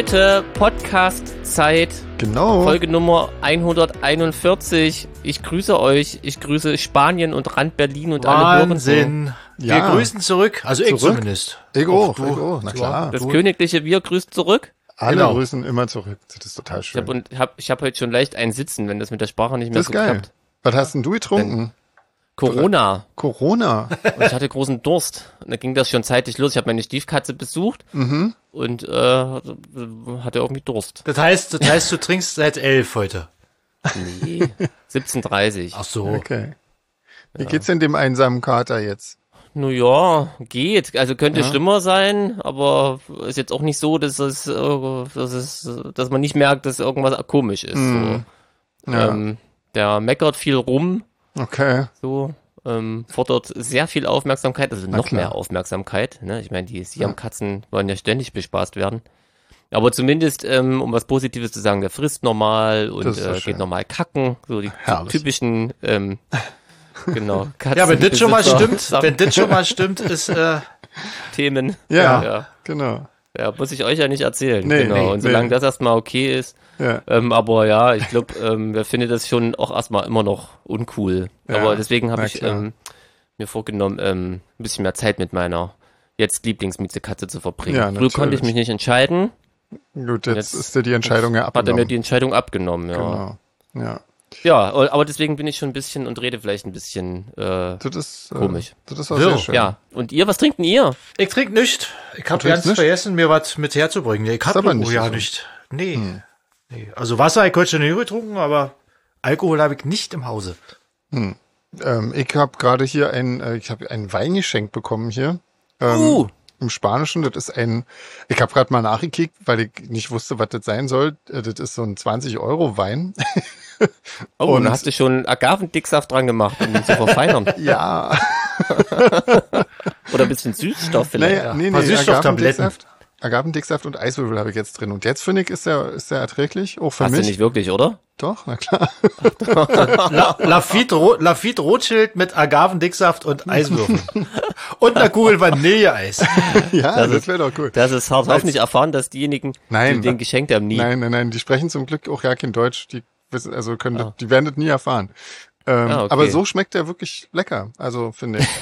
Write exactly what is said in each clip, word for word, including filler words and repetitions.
Leute, Podcast-Zeit. Genau. Folge Nummer hunderteinundvierzig. Ich grüße euch. Ich grüße Spanien und Rand Berlin und alle Hörer. Wahnsinn. Wir Ja. grüßen zurück. Also ich Zurück? zumindest. Ich Auch auch, du. ich auch, na Du klar. auch. Das Du. königliche Wir grüßt zurück. Alle Genau. grüßen immer zurück. Das ist total Ich schön. habe hab, ich hab heute schon leicht ein Sitzen, wenn das mit der Sprache nicht mehr Das ist so geil. klappt. Was hast denn du getrunken? Corona. Corona. Und ich hatte großen Durst. Und da ging das schon zeitig los. Ich habe meine Stiefkatze besucht Mhm. und äh, hatte irgendwie Durst. Das heißt, das heißt, du trinkst seit elf heute. Nee. siebzehn Uhr dreißig. Ach so. Okay. Wie geht's denn dem einsamen Kater jetzt? Nun ja, geht. Also könnte Ja. schlimmer sein, aber ist jetzt auch nicht so, dass es, äh, dass es, dass man nicht merkt, dass irgendwas komisch ist. Mhm. So. Ja. Ähm, der meckert viel rum, Okay. so, ähm, fordert sehr viel Aufmerksamkeit, also Na noch klar. mehr Aufmerksamkeit. Ne? Ich meine, die Siamkatzen wollen ja ständig bespaßt werden. Aber zumindest, ähm, um was Positives zu sagen, der frisst normal und Das ist doch äh, schön. geht normal kacken, so die Herrlich. typischen, ähm, genau, Katzen. Ja, wenn das schon mal stimmt, Sachen- wenn das schon mal stimmt, ist, äh, Themen. Ja, ja. genau. Ja, muss ich euch ja nicht erzählen. Nee, genau. nee, und solange nee. das erstmal okay ist. Ja. Ähm, aber ja, ich glaube, ähm, wer findet das schon auch erstmal immer noch uncool. Ja, aber deswegen habe na ich klar. ähm, mir vorgenommen, ähm, ein bisschen mehr Zeit mit meiner jetzt Lieblingsmiezekatze zu verbringen. Ja, Früher natürlich. konnte ich mich nicht entscheiden. Gut, jetzt, Jetzt ist dir die Entscheidung ja Hat er mir abgenommen. die Entscheidung abgenommen, ja. Genau. Ja. Ja, aber deswegen bin ich schon ein bisschen und rede vielleicht ein bisschen äh, Das ist äh, Komisch. Das ist auch Wirr. sehr schön. ja. Und ihr, was trinkt denn ihr? ich trink nicht. Ich habe Du trinkst ganz nicht? vergessen, mir was mit herzubringen. Nee, ich hab aber Alkohol nicht ja so. nicht. Nee. nee. Also Wasser habe ich heute schon getrunken, aber Alkohol habe ich nicht im Hause. Ähm, ich habe gerade hier ein, äh, ich habe ein Wein geschenkt bekommen hier. Ähm, Uh. Im Spanischen, das ist ein, ich habe gerade mal nachgekickt, weil ich nicht wusste, was das sein soll. Äh, Das ist so ein zwanzig Euro Wein. Oh, Und- und hast du schon Agavendicksaft dran gemacht, um ihn zu verfeinern? Ja, Oder ein bisschen Süßstoff vielleicht? naja, nee, Ein paar nee, Süßstofftabletten. Agavendicksaft, Agavendicksaft und Eiswürfel habe ich jetzt drin. Und jetzt finde ich, ist der, ist der erträglich, auch für Hast du mich. nicht wirklich, oder? Doch, na klar. La Lafitte, Ro Lafitte Rothschild mit Agavendicksaft und Eiswürfeln. Und einer Kugel Vanilleeis. Ja, Das das, ist- wäre doch cool. Das ist hart. Hoffentlich erfahren, dass diejenigen, Nein, die den wa- geschenkt haben, nie. Nein, nein, nein, die sprechen zum Glück auch ja kein Deutsch. Die wissen, also können, Ah. das, die werden das nie erfahren. Ähm, Ah, okay. Aber so schmeckt der wirklich lecker. Also finde ich.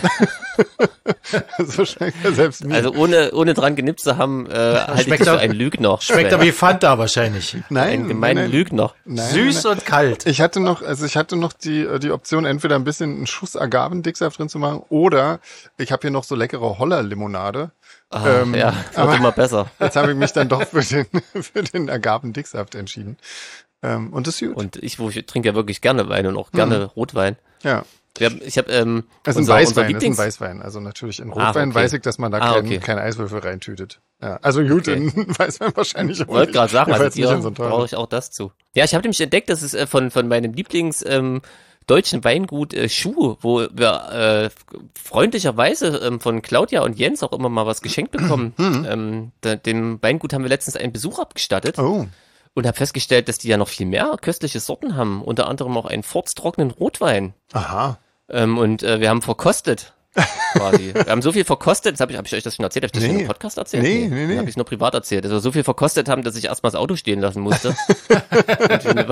So schmeckt er selbst mir. Also ohne, ohne dran genippt zu haben, äh, halte ich Schmeckt dich für aber- einen Lügner. Schmeckt Sven. aber wie Fanta wahrscheinlich. nein, Einen gemeinen nein, nein, Lügner. nein, Süß nein. und kalt. Ich hatte noch, also ich hatte noch die die Option, entweder ein bisschen einen Schuss Agavendicksaft drin zu machen, oder ich habe hier noch so leckere Holler-Limonade. Ah, Ähm, ja, wird aber- immer besser. Jetzt habe ich mich dann doch für den für den Agavendicksaft entschieden. Ähm, und das ist gut. Und ich, wo ich trinke ja wirklich gerne Wein und auch gerne Rotwein. ja. Wir haben, ich habe ähm, Es ist ein unser, unser Weißwein, es ist ein Lieblings... Weißwein. Also natürlich in Ah, Rotwein okay. weiß ich, dass man da Ah, kein, okay. kein Eiswürfel reintütet. Ja, also gut, Okay. in Weißwein wahrscheinlich auch Ich wollte nicht. gerade sagen, also Jedenfalls nicht dir in so einem teuren. brauche ich auch das zu. Ja, ich habe nämlich entdeckt, dass es äh, von, von meinem Lieblings ähm, deutschen Weingut äh, Schuh, wo wir äh, freundlicherweise ähm, von Claudia und Jens auch immer mal was geschenkt bekommen. ähm, da, dem Weingut haben wir letztens einen Besuch abgestattet. Oh, Und habe festgestellt, dass die ja noch viel mehr köstliche Sorten haben. Unter anderem auch einen furztrockenen Rotwein. aha. Ähm, und äh, wir haben verkostet. Quasi. Wir haben so viel verkostet, das habe ich, hab ich euch das schon erzählt? Habe ich das Nee. schon im Podcast erzählt? Nee, nee, nee. Habe ich nur privat erzählt. Also so viel verkostet haben, dass ich erstmal das Auto stehen lassen musste. Und wir eine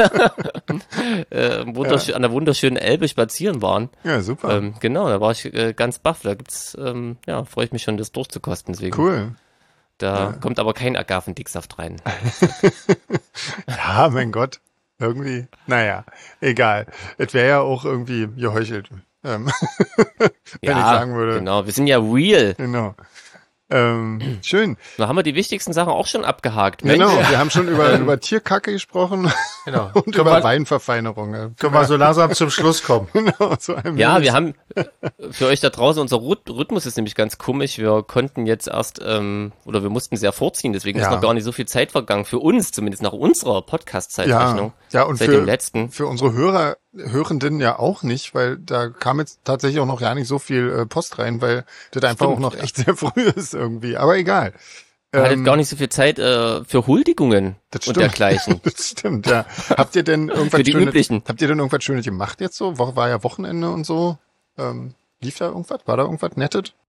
Weile äh, wunderschön, an der wunderschönen Elbe spazieren waren. Ja, super. Ähm, genau, da war ich äh, ganz baff. Da gibt's, ähm, ja, freue ich mich schon, das durchzukosten. Deswegen. Cool. Da kommt aber kein Agavendicksaft rein. Ja, mein Gott. Irgendwie, naja, egal. Es wäre ja auch irgendwie geheuchelt, ähm, wenn ich sagen würde. Genau, wir sind ja real. Genau. Ähm, schön. Da haben wir die wichtigsten Sachen auch schon abgehakt. Genau, Mensch. wir haben schon über, über Tierkacke gesprochen Genau. und Können über wir, Weinverfeinerung. Ja. können wir so langsam zum Schluss kommen. Genau, so einem Ja, Milch. wir haben äh, für euch da draußen, unser Rhyth- Rhythmus ist nämlich ganz komisch. Wir konnten jetzt erst, ähm, oder wir mussten sehr vorziehen, deswegen Ja. ist noch gar nicht so viel Zeit vergangen. Für uns, zumindest nach unserer ja, Podcast-Zeitrechnung. ja, und Seit für, dem letzten. für unsere Hörer, Hörenden ja auch nicht, weil da kam jetzt tatsächlich auch noch gar nicht so viel äh, Post rein, weil das einfach Stimmt, auch noch ja. echt sehr früh ist irgendwie. Aber egal. Wir hatten Ähm, gar nicht so viel Zeit äh, für Huldigungen Das und stimmt. dergleichen. Das stimmt, ja. Habt ihr denn irgendwas Für die Schönes, üblichen. habt ihr denn irgendwas Schönes gemacht jetzt so? Wo- War ja Wochenende und so. Ähm, lief da irgendwas? War da irgendwas Nettes?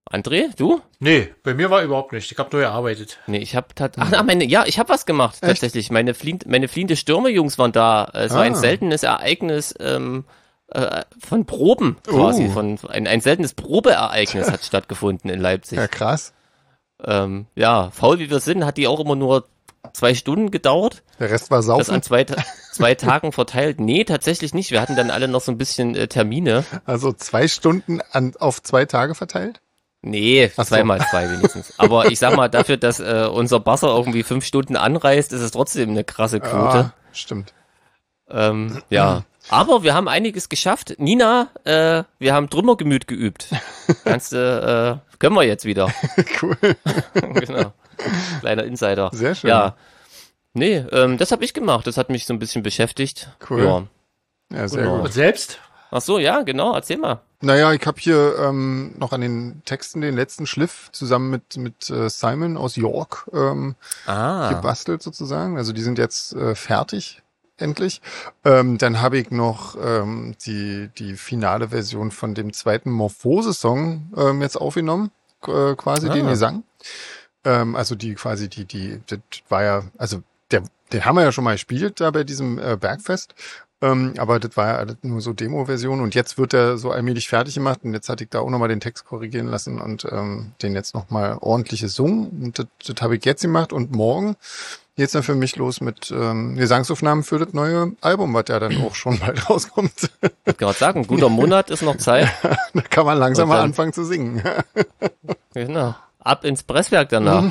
André, du? Nee, bei mir war überhaupt nicht. Ich habe nur gearbeitet. Nee, ich habe tat Ach, ach, meine, ja, ich habe was gemacht, Echt? tatsächlich. Meine fliehend, meine fliehende Stürme-Jungs waren da. Es ah. war ein seltenes Ereignis ähm, äh, von Proben quasi. Uh. Von ein, ein seltenes Probeereignis hat stattgefunden in Leipzig. Ja, krass. Ähm, ja, faul wie wir sind, hat die auch immer nur zwei Stunden gedauert. Der Rest war saufen. Das an zwei, zwei Tagen verteilt. Nee, tatsächlich nicht. Wir hatten dann alle noch so ein bisschen äh, Termine. Also zwei Stunden an, auf zwei Tage verteilt? Nee, Ach zweimal so. zwei wenigstens. Aber ich sag mal, dafür, dass äh, unser Basser irgendwie fünf Stunden anreist, ist es trotzdem eine krasse Quote. Ja, stimmt. Ähm, ja. Aber wir haben einiges geschafft. Nina, äh, wir haben Trümmergemüt geübt. Kannst du, äh, können wir jetzt wieder. Cool. Genau. Kleiner Insider. Sehr schön. Ja. Nee, ähm, das habe ich gemacht. Das hat mich so ein bisschen beschäftigt. Cool. Ja, ja sehr genau. gut. Und selbst? Ach so, ja, genau. Erzähl mal. Naja, ich habe hier ähm, noch an den Texten den letzten Schliff zusammen mit mit äh, Simon aus York ähm, ah. gebastelt sozusagen. Also die sind jetzt äh, fertig, endlich. Ähm, dann habe ich noch ähm, die die finale Version von dem zweiten Morphose-Song ähm, jetzt aufgenommen, äh, quasi ah. den Gesang. Ähm, also die quasi die die das war ja also der den haben wir ja schon mal gespielt da bei diesem äh, Bergfest. Ähm, aber das war ja alles nur so Demo-Version und jetzt wird er so allmählich fertig gemacht und jetzt hatte ich da auch nochmal den Text korrigieren lassen und ähm, den jetzt nochmal ordentlich gesungen und das, das habe ich jetzt gemacht und morgen geht's dann für mich los mit ähm, Gesangsaufnahmen für das neue Album, was ja dann auch schon bald rauskommt. Ich wollte gerade sagen, ein guter Monat ist noch Zeit. Da kann man langsam mal anfangen zu singen. Genau, ab ins Presswerk danach.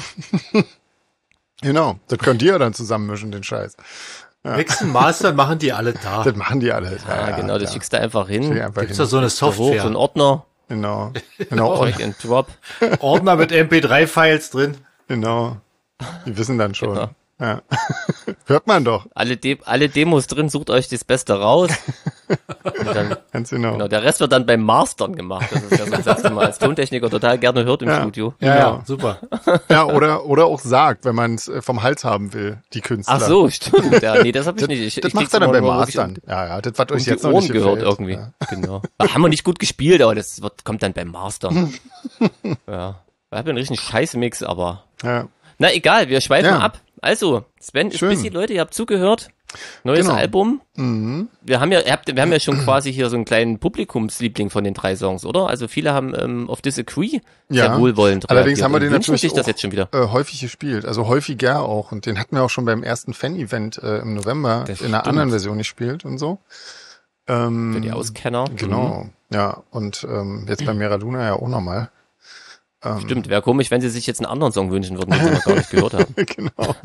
Genau, das könnt ihr ja dann zusammenmischen, den Scheiß. Ja. Mixen, Mastern machen die alle da. Das machen die alle. Ja, ja genau, das ja. schickst du einfach hin. Gibt's da so eine Software? So ein Ordner. Genau. Genau. Drag and Drop. Ordner mit M P drei Files drin. Genau. Die wissen dann schon. Genau. Ja. Hört man doch. Alle, De- alle Demos drin, sucht euch das Beste raus. Und dann, Ganz genau. genau. Der Rest wird dann beim Mastern gemacht. Das ist ja so ein Satz, den man als Tontechniker total gerne hört im ja. Studio. Ja, ja, super. Ja, oder oder auch sagt, wenn man es vom Hals haben will, die Künstler. Ach so, stimmt. Ja, nee, das habe ich das, nicht. Ich, das ich macht er dann beim Mastern. Ja, ja, das was euch jetzt die noch Ohren nicht gehört gefällt. irgendwie. Ja. Genau. Haben wir nicht gut gespielt, aber das wird, kommt dann beim Mastern. Ja. Wir haben einen richtigen Scheißmix, aber. Ja. Na egal, wir schweifen ja. ab. Also, Sven ist Schön. busy, Leute, ihr habt zugehört. Neues genau. Album. Mhm. Wir haben ja, ihr habt, wir haben ja schon quasi hier so einen kleinen Publikumsliebling von den drei Songs, oder? Also viele haben ähm, auf Disagree ja. sehr wohlwollend Allerdings reagiert. haben wir den natürlich sich das auch, jetzt schon wieder. Äh, häufig gespielt, also häufiger auch. Und den hatten wir auch schon beim ersten Fan-Event äh, im November Das in einer stimmt. anderen Version gespielt und so. Ähm, Für die Auskenner. Genau, Mhm. ja. Und ähm, jetzt bei Mera Luna ja auch nochmal. Ähm, Stimmt, wäre komisch, wenn sie sich jetzt einen anderen Song wünschen würden, den sie noch gar nicht gehört haben. Genau.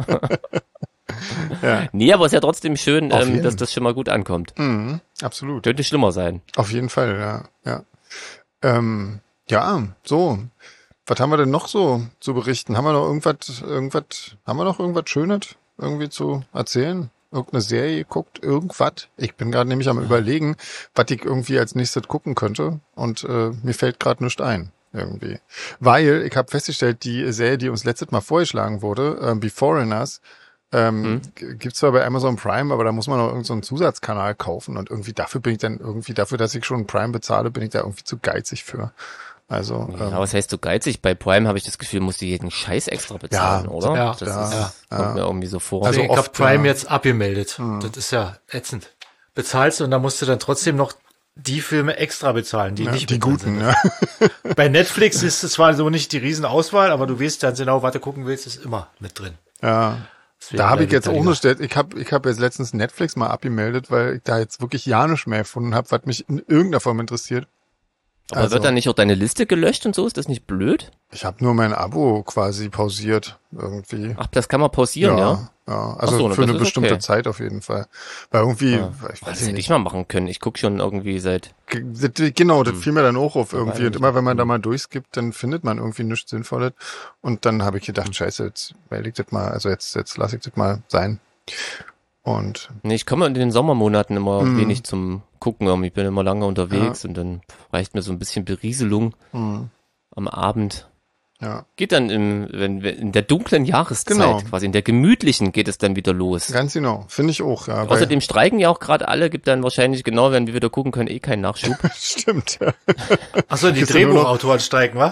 Ja. Nee, aber es ist ja trotzdem schön, Auf ähm, jeden. dass das schon mal gut ankommt. Mhm, absolut. Könnte schlimmer sein. Auf jeden Fall, ja. Ja, ähm, ja so. Was haben wir denn noch so zu berichten? Haben wir noch irgendwas, irgendwas, haben wir noch irgendwas Schönes irgendwie zu erzählen? Irgendeine Serie guckt, irgendwas? Ich bin gerade nämlich am Überlegen, was ich irgendwie als nächstes gucken könnte und äh, mir fällt gerade nichts ein. Irgendwie. Weil ich habe festgestellt, die Serie, die uns letztes Mal vorgeschlagen wurde, äh, Beforeigners, ähm, Hm. g- gibt's zwar bei Amazon Prime, aber da muss man noch irgendeinen so einen Zusatzkanal kaufen und irgendwie dafür bin ich dann irgendwie, dafür, dass ich schon Prime bezahle, bin ich da irgendwie zu geizig für. Also, Ja, ähm, aber was heißt so geizig? Bei Prime habe ich das Gefühl, musst du jeden Scheiß extra bezahlen, Ja, oder? ja, das ja, ist, ja. kommt mir irgendwie so vor. Also Also ich oft, habe Prime ja. jetzt abgemeldet. Das ist ja ätzend. Bezahlst du und dann musst du dann trotzdem noch die Filme extra bezahlen, die ja, nicht die mit drin guten, sind. ja. Bei Netflix ist es zwar so nicht die Riesenauswahl, aber du weißt dann genau, was du gucken willst, ist immer mit drin. Ja. Deswegen Da habe ich bleibt jetzt da auch lieber. nicht, ich habe ich hab jetzt letztens Netflix mal abgemeldet, weil ich da jetzt wirklich ja nichts mehr gefunden habe, was mich in irgendeiner Form interessiert. Aber also- wird dann nicht auch deine Liste gelöscht und so? Ist das nicht blöd? Ich habe nur mein Abo quasi pausiert irgendwie. Ach, das kann man pausieren, ja? ja. Also Ach so, für das eine ist bestimmte okay. Zeit auf jeden Fall. Weil irgendwie, Ja. ich Das weiß hätte nicht. ich mal machen können. Ich gucke schon irgendwie seit... G- das- Genau, das fiel mir dann auch auf weiß irgendwie. ich Und immer wenn man nicht. da mal durchskippt, dann findet man irgendwie nichts Sinnvolles. Und dann habe ich gedacht, scheiße, jetzt wähle ich das mal, also jetzt, jetzt lasse ich das mal sein. Und Nee, ich komme in den Sommermonaten immer Mhm. wenig zum Gucken. Ich bin immer lange unterwegs und dann reicht mir so ein bisschen Berieselung mh, am Abend. ja, Geht dann im, wenn, wenn- in der dunklen Jahreszeit, Genau. quasi in der gemütlichen geht es dann wieder los. ganz genau. Finde ich auch, ja. weil- Außerdem streiken ja auch gerade alle, gibt dann wahrscheinlich genau, wenn wir wieder gucken können, eh keinen Nachschub. Stimmt, ja. Achso, die Kriegst du nur noch- Drehbuchautoren streiken, wa?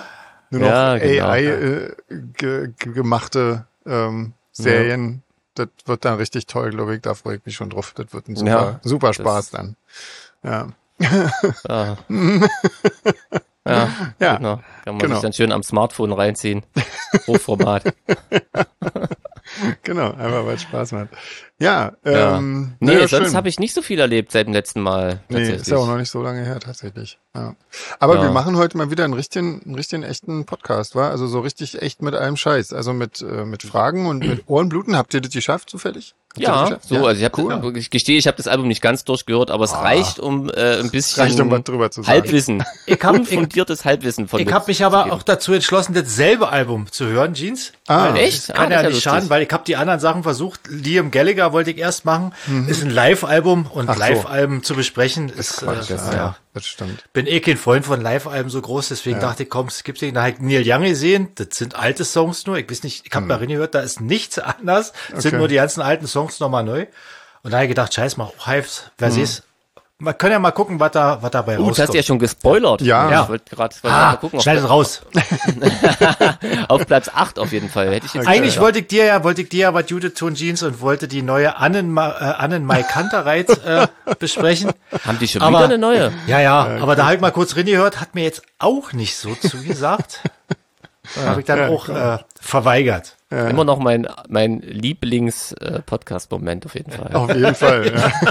nur noch Ja, genau. A I äh, ge, ge, gemachte ähm, Serien. Das wird dann richtig toll, glaube ich. Da freue ich mich schon drauf. Das wird ein super, Ja, super Spaß dann. Ja. Ja. Ja, Ja, genau. Kann man genau. sich dann schön am Smartphone reinziehen. Hochformat. Genau, einfach weil es Spaß macht. Ja, Ja. ähm, Nee, naja, sonst schön. habe ich nicht so viel erlebt seit dem letzten Mal. Nee, Tatsächlich. ist ja auch noch nicht so lange her, tatsächlich. Ja. Aber Ja. wir machen heute mal wieder einen richtigen, einen richtigen echten Podcast, wa? Also so richtig echt mit allem Scheiß. Also mit, äh, mit Fragen und mit Ohrenbluten. Habt ihr das geschafft, zufällig? Habt ihr das Ja, geschafft? so, also ich habe, cool. ich gestehe, ich habe das Album nicht ganz durchgehört, aber es Ah. reicht, um äh, ein bisschen Reicht, um was drüber zu sagen. Halbwissen, Ich hab- unfundiertes Halbwissen von Ich mir habe mich zu aber geben. auch dazu entschlossen, dasselbe Album zu hören, Jeans. Ah. Weil Echt? Das kann Ah, ja das ist nicht ja schaden, lustig. weil ich habe die anderen Sachen versucht. Liam Gallagher wollte ich erst machen. Ist ein Live-Album und Ach so. Live-Alben zu besprechen ist, Quatsch, äh, ja, ja. das stimmt. Bin eh kein Freund von Live-Alben so groß, deswegen dachte ich, komm, es gibt den. Da habe ich Neil Young gesehen. Das sind alte Songs nur. Ich weiß nicht, ich habe mal reingehört, da ist nichts anders. Es sind Okay. nur die ganzen alten Songs nochmal neu. Und da habe ich gedacht, scheiß mal, Hives, wer sieht's? Man kann ja mal gucken, was da, was dabei Uh, das hast rauskommt. du ja schon gespoilert. Ja. Ich wollte gerade wollte Ah, mal gucken. Auf, schneid es raus. auf Platz acht auf jeden Fall. Hätte ich jetzt Eigentlich gesagt. wollte ich dir ja, wollte ich dir ja was Judith Tone Jeans und wollte die neue Annenma, äh, Annenmai Kantereit äh, besprechen. Haben die schon Aber- wieder eine neue? Ja, ja, aber da habe ich mal kurz reingehört, hat mir jetzt auch nicht so zugesagt. Habe ich dann Ja, auch äh, verweigert. Immer noch mein, mein Lieblings-Podcast-Moment auf jeden Fall. Auf jeden Fall,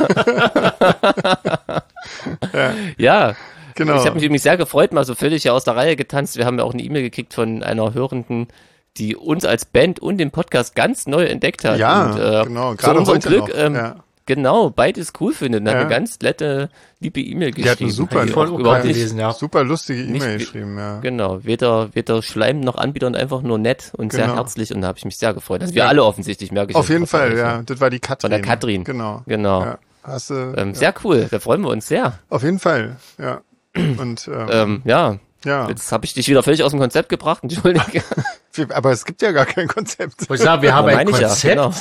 ja. Ja, Genau. ich habe mich übrigens sehr gefreut, mal so völlig aus der Reihe getanzt. Wir haben ja auch eine E-Mail gekriegt von einer Hörenden, die uns als Band und den Podcast ganz neu entdeckt hat. Ja, und, äh, genau, Zu gerade unserem heute Glück, noch, ähm, ja. genau, beides cool findet. Und hat Ja. eine ganz nette, liebe E-Mail geschrieben. Die hat eine super, die voll auch okay überhaupt nicht, gewesen, ja. super lustige Nicht E-Mail wie- geschrieben, ja. Genau, weder, weder Schleim noch Anbieter und einfach nur nett und sehr Genau. herzlich und da habe ich mich sehr gefreut. Also wir Ja. alle offensichtlich, merke ich. Auf jeden einfach Fall, bei euch, ja. Das war die Katrin. Von der Katrin. Genau. Genau. Ja. Hast du, Ähm, ja. Sehr cool, da freuen wir uns sehr. Auf jeden Fall, ja. Und, ähm, Ähm, ja, ja. jetzt habe ich dich wieder völlig aus dem Konzept gebracht, entschuldige. Wir- Aber es gibt ja gar kein Konzept. Wollte ich sagen, wir haben Ja, ein meine ich ja, Konzept. genau.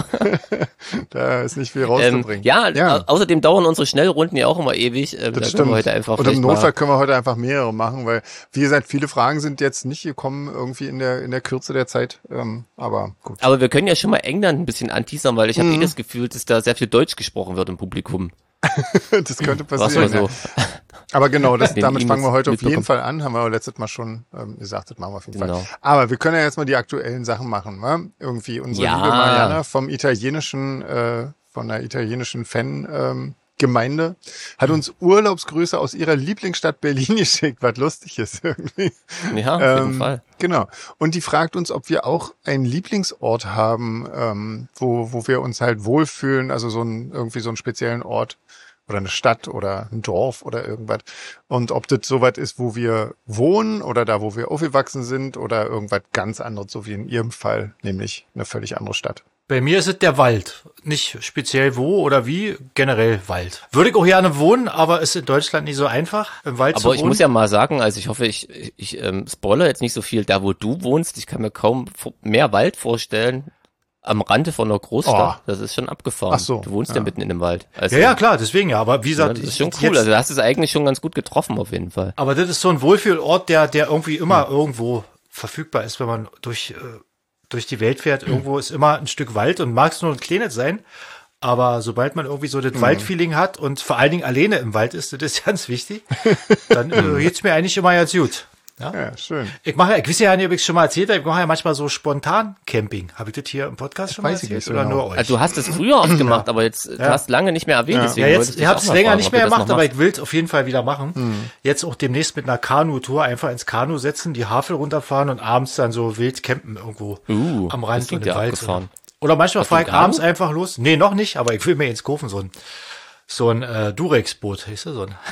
Da ist nicht viel Ähm, rauszubringen. ja, Ja. au- außerdem dauern unsere Schnellrunden ja auch immer ewig. Ähm, da Das können stimmt. wir heute einfach Und im vielleicht Notfall mal, können wir heute einfach mehrere machen, weil, wie gesagt, viele Fragen sind jetzt nicht gekommen, irgendwie in der, in der Kürze der Zeit. Ähm, aber gut. aber wir können ja schon mal England ein bisschen anteasern, weil ich habe Mhm. eh das Gefühl, dass da sehr viel Deutsch gesprochen wird im Publikum. Das könnte Was passieren. mal Ja. so. Aber genau, das, Den damit E-Mails fangen wir heute auf jeden mitbekommen. Fall an. Haben wir auch letztes Mal schon ähm, gesagt, das machen wir auf jeden Genau. Fall. Aber wir können ja jetzt mal die aktuellen Sachen machen. Wa? Irgendwie unsere Ja. liebe Mariana vom italienischen, äh, von der italienischen Fan, ähm, Gemeinde hat uns Urlaubsgrüße aus ihrer Lieblingsstadt Berlin geschickt, was lustig ist irgendwie. Ja, auf jeden Ähm, Fall. Genau. Und die fragt uns, ob wir auch einen Lieblingsort haben, ähm, wo, wo wir uns halt wohlfühlen, also so ein, irgendwie so einen speziellen Ort oder eine Stadt oder ein Dorf oder irgendwas. Und ob das sowas ist, wo wir wohnen oder da, wo wir aufgewachsen sind oder irgendwas ganz anderes, so wie in ihrem Fall, nämlich eine völlig andere Stadt. Bei mir ist es der Wald. Nicht speziell wo oder wie, generell Wald. Würde ich auch gerne wohnen, aber ist in Deutschland nicht so einfach, im Wald zu Aber wohnen. ich muss ja mal sagen, also ich hoffe, ich, ich, ich ähm, spoilere jetzt nicht so viel, da wo du wohnst, ich kann mir kaum vor- mehr Wald vorstellen am Rande von einer Großstadt. Oh. Das ist schon abgefahren. Ach so, Du wohnst ja, ja. mitten in dem Wald. Also, ja, ja, klar, deswegen ja. Aber wie ja, gesagt, das ist schon ich- cool. jetzt- Also du hast es eigentlich schon ganz gut getroffen auf jeden Fall. aber das ist so ein Wohlfühlort, der, der irgendwie immer irgendwo verfügbar ist, wenn man durch, äh, durch die Welt fährt. Irgendwo ist immer ein Stück Wald und mag es nur ein kleines sein. Aber sobald man irgendwie so das Waldfeeling hat und vor allen Dingen alleine im Wald ist, das ist ganz wichtig, dann äh, geht's mir eigentlich immer ganz gut. Ja? Ja, schön. Ich mache ja, ich weiß ja nicht, ob ich es schon mal erzählt habe, ich mache ja manchmal so spontan Camping. Habe ich das hier im Podcast schon mal weiß ich erzählt nicht so oder genau. nur euch? Also du hast es früher oft gemacht, aber jetzt du hast lange nicht mehr erwähnt. Deswegen Ja, wollte jetzt, ich ich habe dich es auch mal länger fragen, nicht ob mehr du das noch gemacht, aber machst. ich will es auf jeden Fall wieder machen. Jetzt auch demnächst mit einer Kanutour einfach ins Kanu setzen, die Havel runterfahren und abends dann so wild campen irgendwo Uh, am das Rand klingt und im ja Wald. abgefahren. Oder manchmal fahre ich du ein Kanu? abends einfach los. Nee, noch nicht, aber ich will mir jetzt kaufen, so ein, so ein äh, Durex-Boot, weißt du, so ein.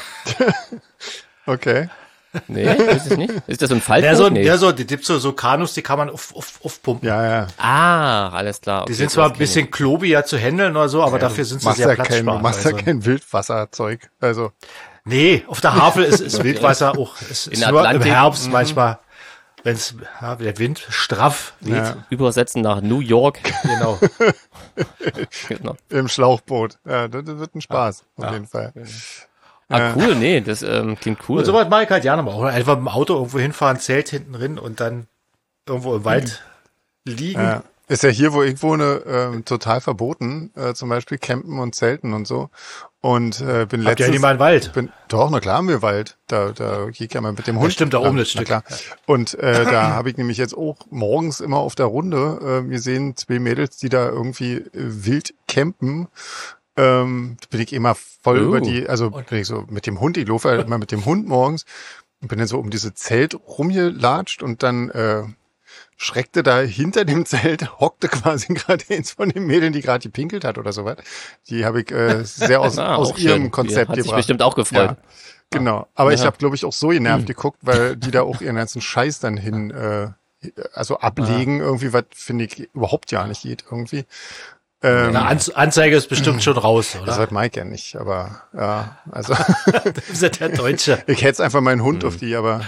Okay. Nee, weiß ich nicht. Ist das so ein Faltboot? Der so, nee. der so, die gibt so, so Kanus, die kann man auf, auf, aufpumpen. Ja, ja. Ah, alles klar. Okay, Die sind das zwar ein kenn ich. bisschen klobiger zu handeln oder so, aber dafür sind Du sie machst sehr ja kein, du platzsparend. machst ja also. kein Wildwasserzeug. Also, Nee, auf der Havel ist, ist Wildwasser auch, ist, In ist der nur im Atlantik. Herbst manchmal, wenn es, ja, der Wind straff weht. ja, Übersetzen nach New York. Genau. Genau. im Schlauchboot. Ja, das, das wird ein Spaß, auf jeden Fall. Ah, cool, nee, das ähm, klingt cool. Und sowas mache ich halt gerne mal. Oder einfach mit dem Auto irgendwo hinfahren, Zelt hinten drin und dann irgendwo im Wald mhm. liegen. Ja. Ist ja hier, wo ich wohne, ähm, total verboten, äh, zum Beispiel Campen und Zelten und so. Und äh, bin Habt letztens... ihr ja nicht mal einen Wald? Bin, doch, na klar haben wir Wald. Da, da gehe ich ja mal mit dem Hund. Das stimmt, da oben das Stück. Klar. Und äh, da habe ich nämlich jetzt auch morgens immer auf der Runde, äh, wir sehen zwei Mädels, die da irgendwie äh, wild campen. Ähm, da bin ich immer voll Oh. über die, also bin ich so mit dem Hund, ich laufe halt immer mit dem Hund morgens und bin dann so um diese Zelt rumgelatscht und dann äh, schreckte da hinter dem Zelt, hockte quasi gerade eins von den Mädeln, die gerade gepinkelt hat oder sowas. Die habe ich äh, sehr aus, Ah, aus auch ihrem schön. Konzept Hat sich gebracht. bestimmt auch gefreut. Ja, genau. Aber ich Ja. habe, glaube ich, auch so genervt geguckt, weil die da auch ihren ganzen Scheiß dann hin, äh, also ablegen, irgendwie, was finde ich überhaupt ja nicht geht irgendwie. Ähm, Na, Anz- Anzeige ist bestimmt schon raus, das oder? hat Mike ja nicht, aber ja, also Das ist ja der Deutsche. ich hätte einfach meinen Hund auf die, aber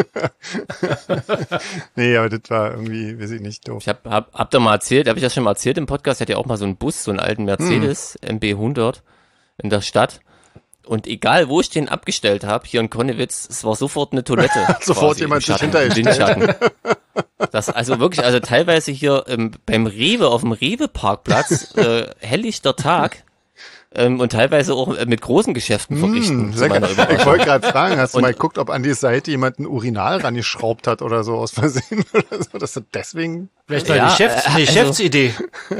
nee, aber das war irgendwie, weiß ich nicht, doof. Ich hab, hab, hab da mal erzählt, habe ich das schon mal erzählt im Podcast, ich hatte ja auch mal so einen Bus, so einen alten Mercedes M B hundert in der Stadt. Und egal, wo ich den abgestellt habe, hier in Konnewitz, es war sofort eine Toilette. Sofort quasi jemand im sich Schatten, hintergestellt. im Windschatten. Das also wirklich, also teilweise hier ähm, beim Rewe, auf dem Rewe-Parkplatz, äh, helllichter Tag ähm, und teilweise auch äh, mit großen Geschäften verrichten. Hm, zu sehr meiner geil. Überraschung. Ich wollte gerade fragen, hast du Und- mal geguckt, ob an die Seite jemand ein Urinal rangeschraubt hat oder so aus Versehen oder so, dass du deswegen... Vielleicht eine Ja, Geschäfts- äh, eine also- Geschäftsidee.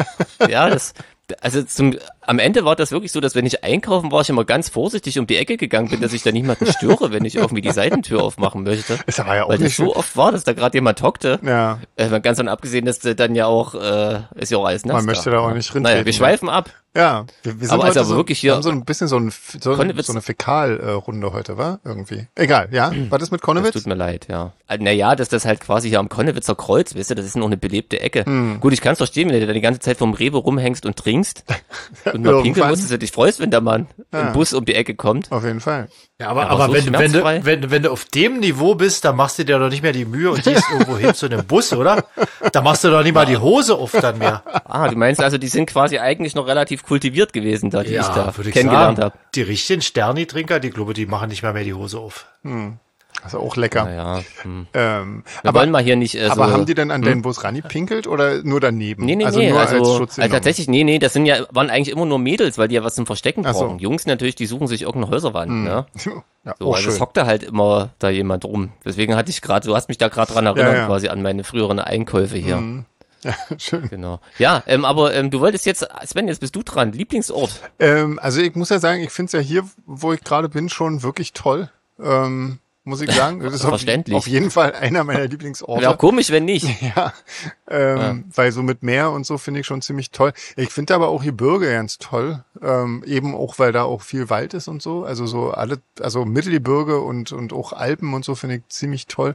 Ja, das, also zum, am Ende war das wirklich so, dass wenn ich einkaufen war, ich immer ganz vorsichtig um die Ecke gegangen bin, dass ich da niemanden störe, wenn ich irgendwie die Seitentür aufmachen möchte. Das war ja auch Weil das nicht so oft war, dass da gerade jemand hockte. Ja, Äh, mal ganz davon abgesehen, dass äh, dann ja auch, äh, ist ja auch alles nass. man möchte da auch nicht Naja, rintreten. wir schweifen ab. Ja, wir, wir sind Aber heute also so, wirklich wir hier- haben so ein bisschen so, ein, so, Konnewitz- so eine Fäkalrunde heute, war irgendwie. Egal, ja. War das mit Das Konnewitz? tut mir leid, ja. Äh, Naja, dass das halt quasi hier am Konnewitzer Kreuz, weißt du, das ist noch eine belebte Ecke. Hm. Gut, ich kann es verstehen, wenn du da die ganze Zeit vom Rewe rumhängst und trinkst und mal pinkeln Irgendwann. musst, dass du dich freust, wenn da mal Ja. ein Bus um die Ecke kommt. Auf jeden Fall. Ja, aber, Aber aber so wenn, wenn, du, schmerzfrei? wenn, wenn du auf dem Niveau bist, dann machst du dir doch nicht mehr die Mühe und gehst irgendwo hin zu einem Bus, oder? Da machst du doch nicht mal die Hose auf dann mehr. Ah, du meinst also, die sind quasi eigentlich noch relativ kultiviert gewesen, da die ich da würde ich kennengelernt sagen. habe. Die richtigen Sterni-Trinker, die glaube, die machen nicht mal mehr die Hose auf. Also auch lecker. Naja, hm. Ähm, Wir aber wollen mal hier nicht äh, aber so, haben die denn an deinen Bus rangepinkelt oder nur daneben? Nee, nee, also nee, nur also, als Schutz also genommen? tatsächlich, nee, nee, das sind ja, waren eigentlich immer nur Mädels, weil die ja was zum Verstecken Ach so. brauchen. Jungs natürlich, die suchen sich irgendeine Häuserwand, ne? Ja, So, auch also es schön. hockt da halt immer da jemand rum. Deswegen hatte ich gerade, du hast mich da gerade dran erinnert, Ja, ja. quasi an meine früheren Einkäufe hier. Ja, schön. Genau. Ja, ähm, aber ähm, du wolltest jetzt, Sven, jetzt bist du dran. Lieblingsort. Ähm, also ich muss ja sagen, ich finde es ja hier, wo ich gerade bin, schon wirklich toll. Ähm, muss ich sagen. Das ist auf, Verständlich. auf jeden Fall einer meiner Wäre Lieblingsorte. auch komisch, wenn nicht. Ja, ähm, weil so mit Meer und so finde ich schon ziemlich toll. Ich finde aber auch Gebirge ganz toll, ähm, eben auch, weil da auch viel Wald ist und so. Also so alle, also Mittelgebirge und und auch Alpen und so finde ich ziemlich toll.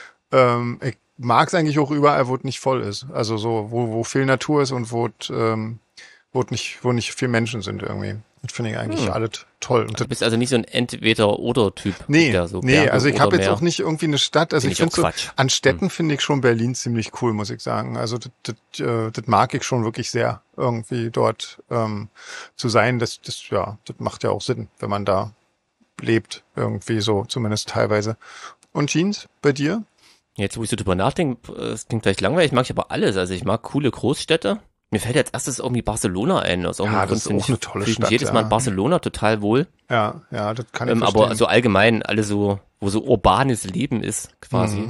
Ähm, ich mag es eigentlich auch überall, wo es nicht voll ist. Also so, wo wo viel Natur ist und wo es, ähm, wo es nicht, wo nicht viel Menschen sind irgendwie. Das finde ich eigentlich Hm. alles toll. Und Du das, bist also nicht so ein Entweder-Oder-Typ. Nee, der so nee, Berge also ich habe oder jetzt Meer. auch nicht irgendwie eine Stadt, also Find ich ich auch finde so, Quatsch. an Städten finde ich schon Berlin ziemlich cool, muss ich sagen. Also das, das, äh, das mag ich schon wirklich sehr, irgendwie dort ähm, zu sein. Das, das, ja, das macht ja auch Sinn, wenn man da lebt, irgendwie so, zumindest teilweise. Und Jeans, bei dir? Jetzt, wo ich so drüber nachdenke, es klingt vielleicht langweilig, mag ich aber alles. Also ich mag coole Großstädte. Mir fällt als erstes irgendwie Barcelona ein. Aus irgendeinem Ja, Grund das ist finde auch ich- eine tolle fühle ich mich Stadt, jedes Mal ja. in Barcelona total wohl. Ja, ja, das kann ich Ähm, verstehen. aber so allgemein, alle so, wo so urbanes Leben ist, quasi.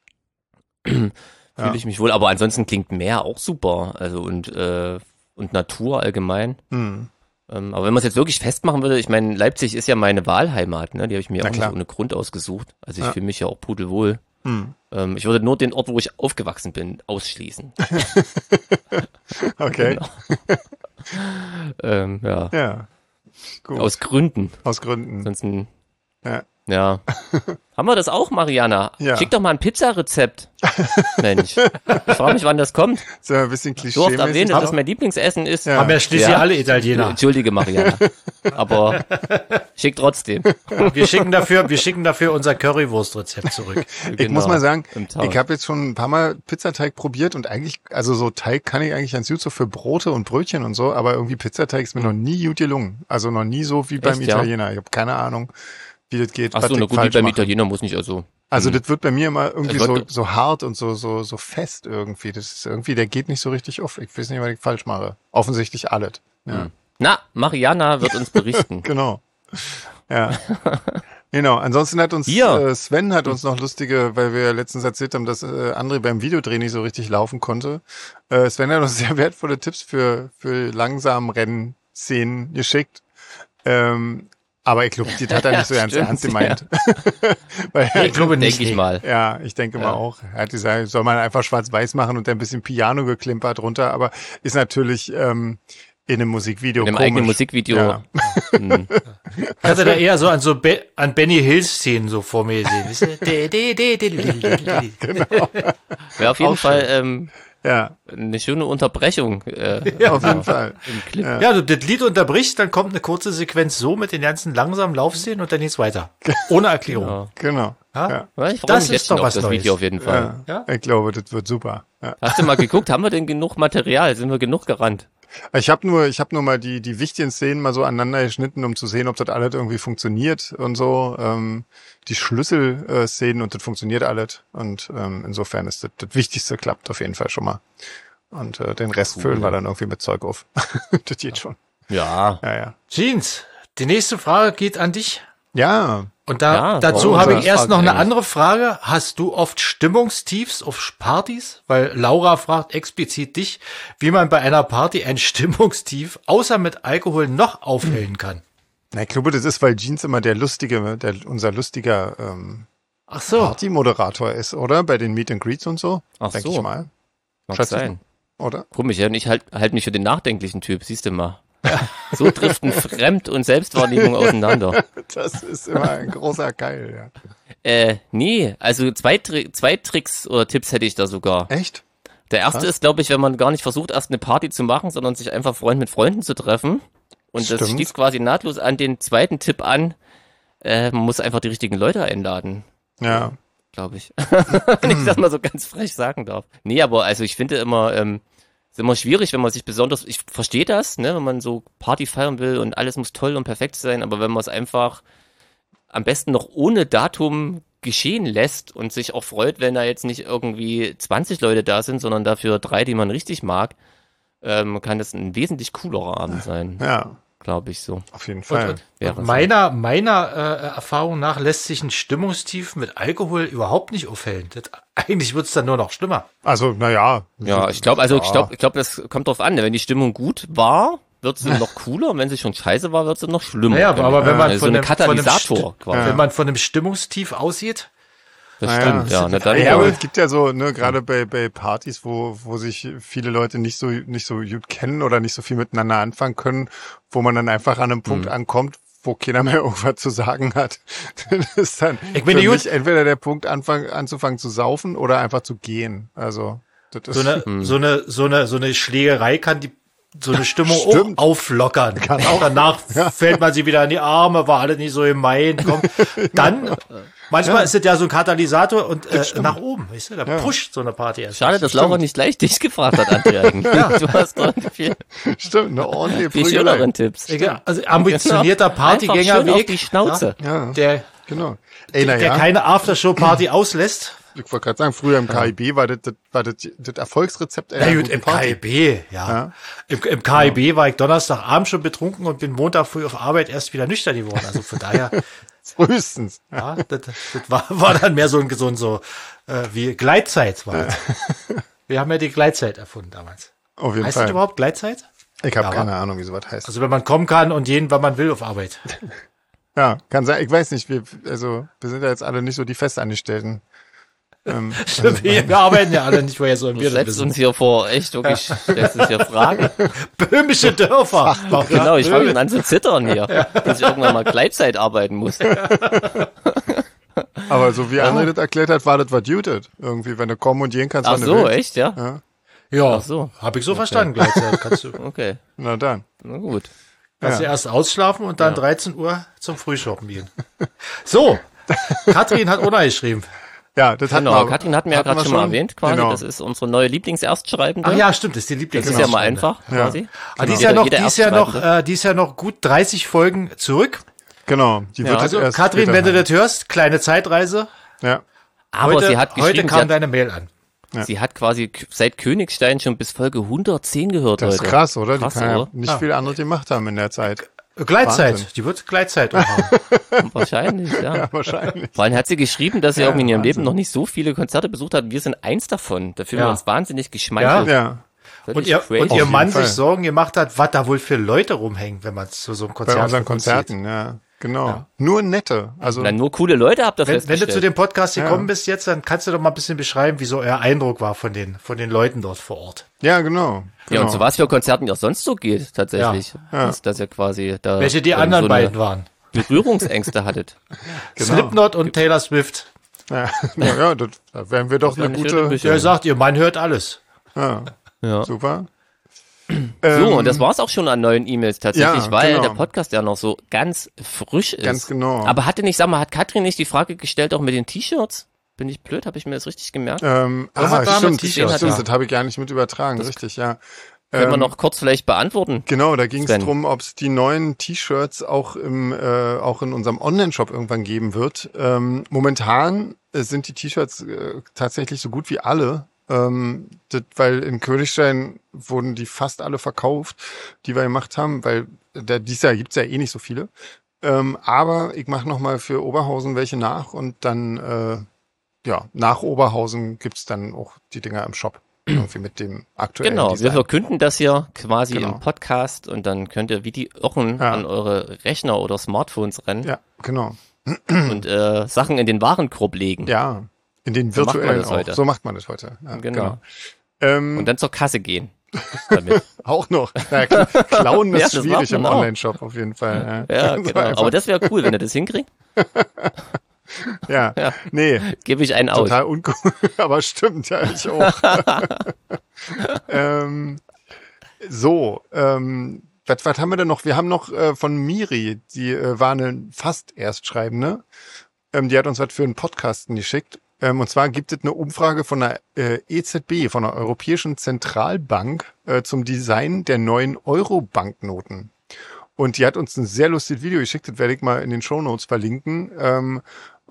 Fühle Ja. ich mich wohl. Aber ansonsten klingt Meer auch super. Also und, äh, und Natur allgemein. Hm. Ähm, aber wenn man es jetzt wirklich festmachen würde, ich meine, Leipzig ist ja meine Wahlheimat, ne? Die habe ich mir Na auch klar. nicht ohne Grund ausgesucht. Also ich Ja. fühle mich ja auch pudelwohl. Hm. Ähm, ich würde nur den Ort, wo ich aufgewachsen bin, ausschließen. Okay, Genau. ähm, ja. ja, gut, aus, Aus Gründen. Gründen. Ansonsten, Ja. Ja. Haben wir das auch, Mariana? Ja. Schick doch mal ein Pizzarezept. Mensch. Ich frage mich, wann das kommt. So ein bisschen So oft erwähnt, klischee-mäßig. dass das mein Lieblingsessen ist. Ja. Haben ja schließlich Ja. alle Italiener. Entschuldige, Mariana. Aber schick trotzdem. Wir schicken dafür, wir schicken dafür unser Currywurstrezept zurück. Ich Genau. muss mal sagen, Im Tausch. ich habe jetzt schon ein paar Mal Pizzateig probiert und eigentlich, also so Teig kann ich eigentlich ganz gut so für Brote und Brötchen und so, aber irgendwie Pizzateig ist mir noch nie gut gelungen. Also noch nie so wie beim Echt, ja? Italiener. Ich habe keine Ahnung, wie das geht. Ach was so, na ich gut, wie falsch beim mache. Italiener muss nicht also. Also das wird bei mir immer irgendwie Also, so, Leute- so hart und so, so, so fest irgendwie. Das ist irgendwie, der geht nicht so richtig auf. Ich weiß nicht, was ich falsch mache. Offensichtlich alles. Ja. Na, Mariana wird uns berichten. Genau. Ja. Genau. Ansonsten hat uns Hier. äh, Sven hat uns noch lustige, weil wir ja letztens erzählt haben, dass äh, André beim Videodreh nicht so richtig laufen konnte. Äh, Sven hat uns sehr wertvolle Tipps für für langsam Rennszenen geschickt. Ähm, aber ich glaube, die hat er nicht so ganz Stimmt, ernst gemeint. Weil er, Ich glaube nicht. Denke ich mal. ja, ich denke mal auch. Er hat gesagt, soll man einfach schwarz-weiß machen und ein bisschen Piano geklimpert runter, aber ist natürlich ähm, in einem Musikvideo In einem komisch. eigenen Musikvideo. Ja. Hm. Ich hatte da eher so an so Be an Benny Hills Szenen so vor mir gesehen. Weißt du? De- de- de- de- de- de- de- Genau. Wäre auf jeden Auch Fall ähm, Ja, eine schöne Unterbrechung äh, auf jeden Fall. im Clip. Ja. Ja, du das Lied unterbrichst, dann kommt eine kurze Sequenz so mit den ganzen langsamen Laufszenen und dann geht's weiter. Ohne Erklärung. Ja. Genau. Ja? Ja. Ja, ich freue Das mich ist jetzt schon doch auf was das Neues. Video auf jeden Fall. Ja. Ja? Ich glaube, das wird super. Ja. Hast du mal geguckt, haben wir denn genug Material? Sind wir genug gerannt? Ich habe nur, ich habe nur mal die die wichtigen Szenen mal so aneinander geschnitten, um zu sehen, ob das alles irgendwie funktioniert und so. Ähm, die Schlüsselszenen und das funktioniert alles und ähm, insofern ist das, das Wichtigste klappt auf jeden Fall schon mal. Und äh, den Rest Cool. füllen wir dann irgendwie mit Zeug auf. Das geht schon. Ja. Ja, ja. Jeans, die nächste Frage geht an dich. Ja, Und da, Ja, dazu warum habe soll ich ich erst fragen noch eine eigentlich? andere Frage. Hast du oft Stimmungstiefs auf Partys? Weil Laura fragt explizit dich, wie man bei einer Party ein Stimmungstief außer mit Alkohol noch aufhellen kann. na, ich glaube, das ist, weil Jeans immer der lustige, der unser lustiger ähm, Ach so. Partymoderator ist, oder? Bei den Meet and Greets und so. Ach Denk so. ich mal, Mag Schätze ich sein. oder? Komisch, ja, und ich halt, halt mich für den nachdenklichen Typ, siehst du mal. So driften Fremd- und Selbstwahrnehmung auseinander. Das ist immer ein großer Geil, ja. Äh, nee, also zwei, Tri zwei Tricks oder Tipps hätte ich da sogar. Echt? Der erste Was? ist, glaube ich, wenn man gar nicht versucht, erst eine Party zu machen, sondern sich einfach Freund mit Freunden zu treffen. Und das Stimmt. schließt quasi nahtlos an den zweiten Tipp an. Äh, man muss einfach die richtigen Leute einladen, Ja. glaube ich. Wenn ich das mal so ganz frech sagen darf. Nee, aber also ich finde immer, ähm, ist immer schwierig, wenn man sich besonders, ich verstehe das, ne, wenn man so Party feiern will und alles muss toll und perfekt sein, aber wenn man es einfach am besten noch ohne Datum geschehen lässt und sich auch freut, wenn da jetzt nicht irgendwie zwanzig Leute da sind, sondern dafür drei, die man richtig mag, ähm, kann das ein wesentlich coolerer Abend sein, Ja, glaube ich so. auf jeden Fall. Und, Wäre und so. meiner, meiner äh, Erfahrung nach lässt sich ein Stimmungstief mit Alkohol überhaupt nicht aufhellen. Das, eigentlich wird's dann nur noch schlimmer. Also, naja. Ja, ich glaube, also ich Ja. glaube, ich glaube, das kommt drauf an. Wenn die Stimmung gut war, wird sie noch cooler. Und wenn sie schon scheiße war, wird sie noch schlimmer. Naja, aber, aber wenn man also so von ein einem, von einem Katalysator St- quasi. wenn man von einem Stimmungstief ausgeht, Das Naja, stimmt, das ja. sind Na, dann, Ja, ja, aber es gibt ja so, ne, gerade bei, bei Partys, wo, wo sich viele Leute nicht so, nicht so gut kennen oder nicht so viel miteinander anfangen können, wo man dann einfach an einem Punkt Mhm. ankommt, wo keiner mehr irgendwas zu sagen hat. Das ist dann Ich bin für gut- mich entweder der Punkt, anfangen, anzufangen zu saufen oder einfach zu gehen. Also, das ist, so eine, so eine, so eine, so eine Schlägerei kann die, so eine Stimmung Stimmt. auch auflockern. Kann auch. Danach fällt man sie wieder in die Arme, war alles nicht so gemein. Komm. Dann, manchmal Ja. ist es ja so ein Katalysator und äh, stimmt. nach oben, weißt du, da Ja. pusht so eine Party erst. schade, dass Laura nicht gleich dich gefragt hat, André, eigentlich. Du hast doch viel, stimmt, eine ordentliche viel Prügelei. schöneren Tipps. Egal, also ambitionierter Genau. Einfach schön auf Partygängerweg, die Schnauze. Ja, der, genau. Ey, der naja, keine Aftershow-Party auslässt. ich wollte gerade sagen, früher im K I B war das, das, war das, das Erfolgsrezept einer Na gut, guten im K Party. I B, ja. Ja. Im, Im K I B war ich Donnerstagabend schon betrunken und bin Montag früh auf Arbeit erst wieder nüchtern geworden. Also von daher, Frühestens. ja, das, das war, war dann mehr so ein so, ein so äh, wie Gleitzeit war das. Wir haben ja die Gleitzeit erfunden damals. Auf jeden Heißt das Fall. überhaupt Gleitzeit? Ich habe Ja, keine Ahnung, wie sowas heißt. Also wenn man kommen kann und jeden, wann man will, auf Arbeit. Ja, kann sein. Ich weiß nicht, wir, also, wir sind ja jetzt alle nicht so die Festangestellten. Ähm, Stimmt, wir, wir arbeiten ja alle nicht, woher sollen Du wir das setzt wissen. uns hier vor, echt wirklich, stellst uns hier Fragen. Böhmische Dörfer. Genau, ich fange schon an zu zittern hier, dass ich irgendwann mal Gleitzeit arbeiten muss. Aber so wie André das erklärt hat, war das was Jutet. Irgendwie, wenn du kommen und gehen kannst, Ach wann du so, willst. echt, ja? Ja. Ja, Ach so. habe ich so verstanden, Gleitzeit. Kannst du, Okay, Na dann. na gut. kannst du Ja. erst ausschlafen und dann dreizehn Uhr zum Frühshoppen gehen. So, Katrin hat Ona geschrieben. Ja, das hatten Genau, wir. Katrin hatten wir ja hatten gerade wir schon mal erwähnt, quasi. Genau. Das ist unsere neue Lieblingserstschreibende. Ach ja, stimmt, das ist die Das Lieblings. ist ja mal einfach, quasi. Ah, die ist Jeder- ja noch, jeder die ist ja noch, Erstschreibende. äh, die ist ja noch gut dreißig Folgen zurück. Genau. Die wird Ja, jetzt Also, erst Katrin, später wenn du haben. das hörst, kleine Zeitreise. Ja. Aber heute, sie hat heute geschrieben, kam sie hat, deine Mail an. sie hat quasi k- seit Königstein schon bis Folge hundertzehn gehört, Das ist Leute. krass, oder? Krass, die kann ja oder? nicht Ja. viel anderes gemacht haben in der Zeit. Gleitzeit, Wahnsinn. die wird Gleitzeit auch haben. Wahrscheinlich, ja. Ja, wahrscheinlich. Vor allem hat sie geschrieben, dass sie Ja, irgendwie in ihrem Wahnsinn. Leben noch nicht so viele Konzerte besucht hat. Wir sind eins davon. Da fühlen Ja. wir uns wahnsinnig geschmeichelt. Ja. Völlig Und ihr, crazy. und ihr Auf Mann jeden Fall. sich Sorgen gemacht hat, was da wohl für Leute rumhängen, wenn man zu so einem Konzert Bei unseren von uns sieht. Konzerten, ja. Genau. Nur nette. Also, Na, nur coole Leute habt ihr Wenn, wenn du festgestellt. zu dem Podcast gekommen Ja. bist jetzt, dann kannst du doch mal ein bisschen beschreiben, wie so euer Eindruck war von den, von den Leuten dort vor Ort. ja, genau. Ja, genau. und zu was für Konzerten ihr sonst so geht, tatsächlich. Ja. Dass, dass ihr quasi da Welche die ähm, anderen so eine beiden waren. Berührungsängste hattet. Genau. Slipknot und Taylor Swift. Ja, na ja, das, da wären wir doch eine eine schöne gute. Mischung. Der sagt, ihr Mann hört alles. Ja, Ja. super. So, Ähm, und das war's auch schon an neuen E-Mails tatsächlich, Ja, weil genau. der Podcast ja noch so ganz frisch ist. Ganz genau. Aber hatte nicht, sag mal, hat Katrin nicht die Frage gestellt, auch mit den T-Shirts? Bin ich blöd? Habe ich mir das richtig gemerkt? Ähm, Irgendwas ah, war mit stimmt, T-Shirts, stimmt, ja. das habe ich gar nicht mit übertragen, richtig, ja. Können wir Ähm, noch kurz vielleicht beantworten? Genau, da ging es Sven. drum, ob es die neuen T-Shirts auch im äh, auch in unserem Online-Shop irgendwann geben wird. Ähm, momentan äh, sind die T-Shirts äh, tatsächlich so gut wie alle, ähm, das, weil in Königstein wurden die fast alle verkauft, die wir gemacht haben, weil da, dieses Jahr gibt's ja eh nicht so viele. Ähm, aber ich mache nochmal für Oberhausen welche nach und dann äh, ja nach Oberhausen gibt's dann auch die Dinger im Shop. Irgendwie mit dem aktuellen Genau, wir Design. verkünden das hier quasi Genau. im Podcast und dann könnt ihr wie die Irren Ja. an eure Rechner oder Smartphones rennen Ja, genau. und äh, Sachen in den Warenkorb legen. Ja, in den So macht man virtuellen das auch. heute. So macht man das heute. Ja, Genau. Ähm, Und dann zur Kasse gehen. Damit. auch noch. Ja, kl- Klauen Ja, ist das schwierig macht im man auch. Online-Shop auf jeden Fall. Ja, Ja, So genau. einfach. Aber das wäre cool, wenn ihr das hinkriegt. ja. Ja. nee, Gebe ich einen aus. total uncool. Aber stimmt, ja, ich auch. ähm, so, ähm, was, was haben wir denn noch? Wir haben noch äh, von Miri, die äh, war eine fast Erstschreibende. Ähm, die hat uns was für einen Podcasten geschickt. Ähm, und zwar gibt es eine Umfrage von der äh, E Z B, von der Europäischen Zentralbank, äh, zum Design der neuen Euro-Banknoten. Und die hat uns ein sehr lustiges Video geschickt, das werde ich mal in den Shownotes verlinken, ähm,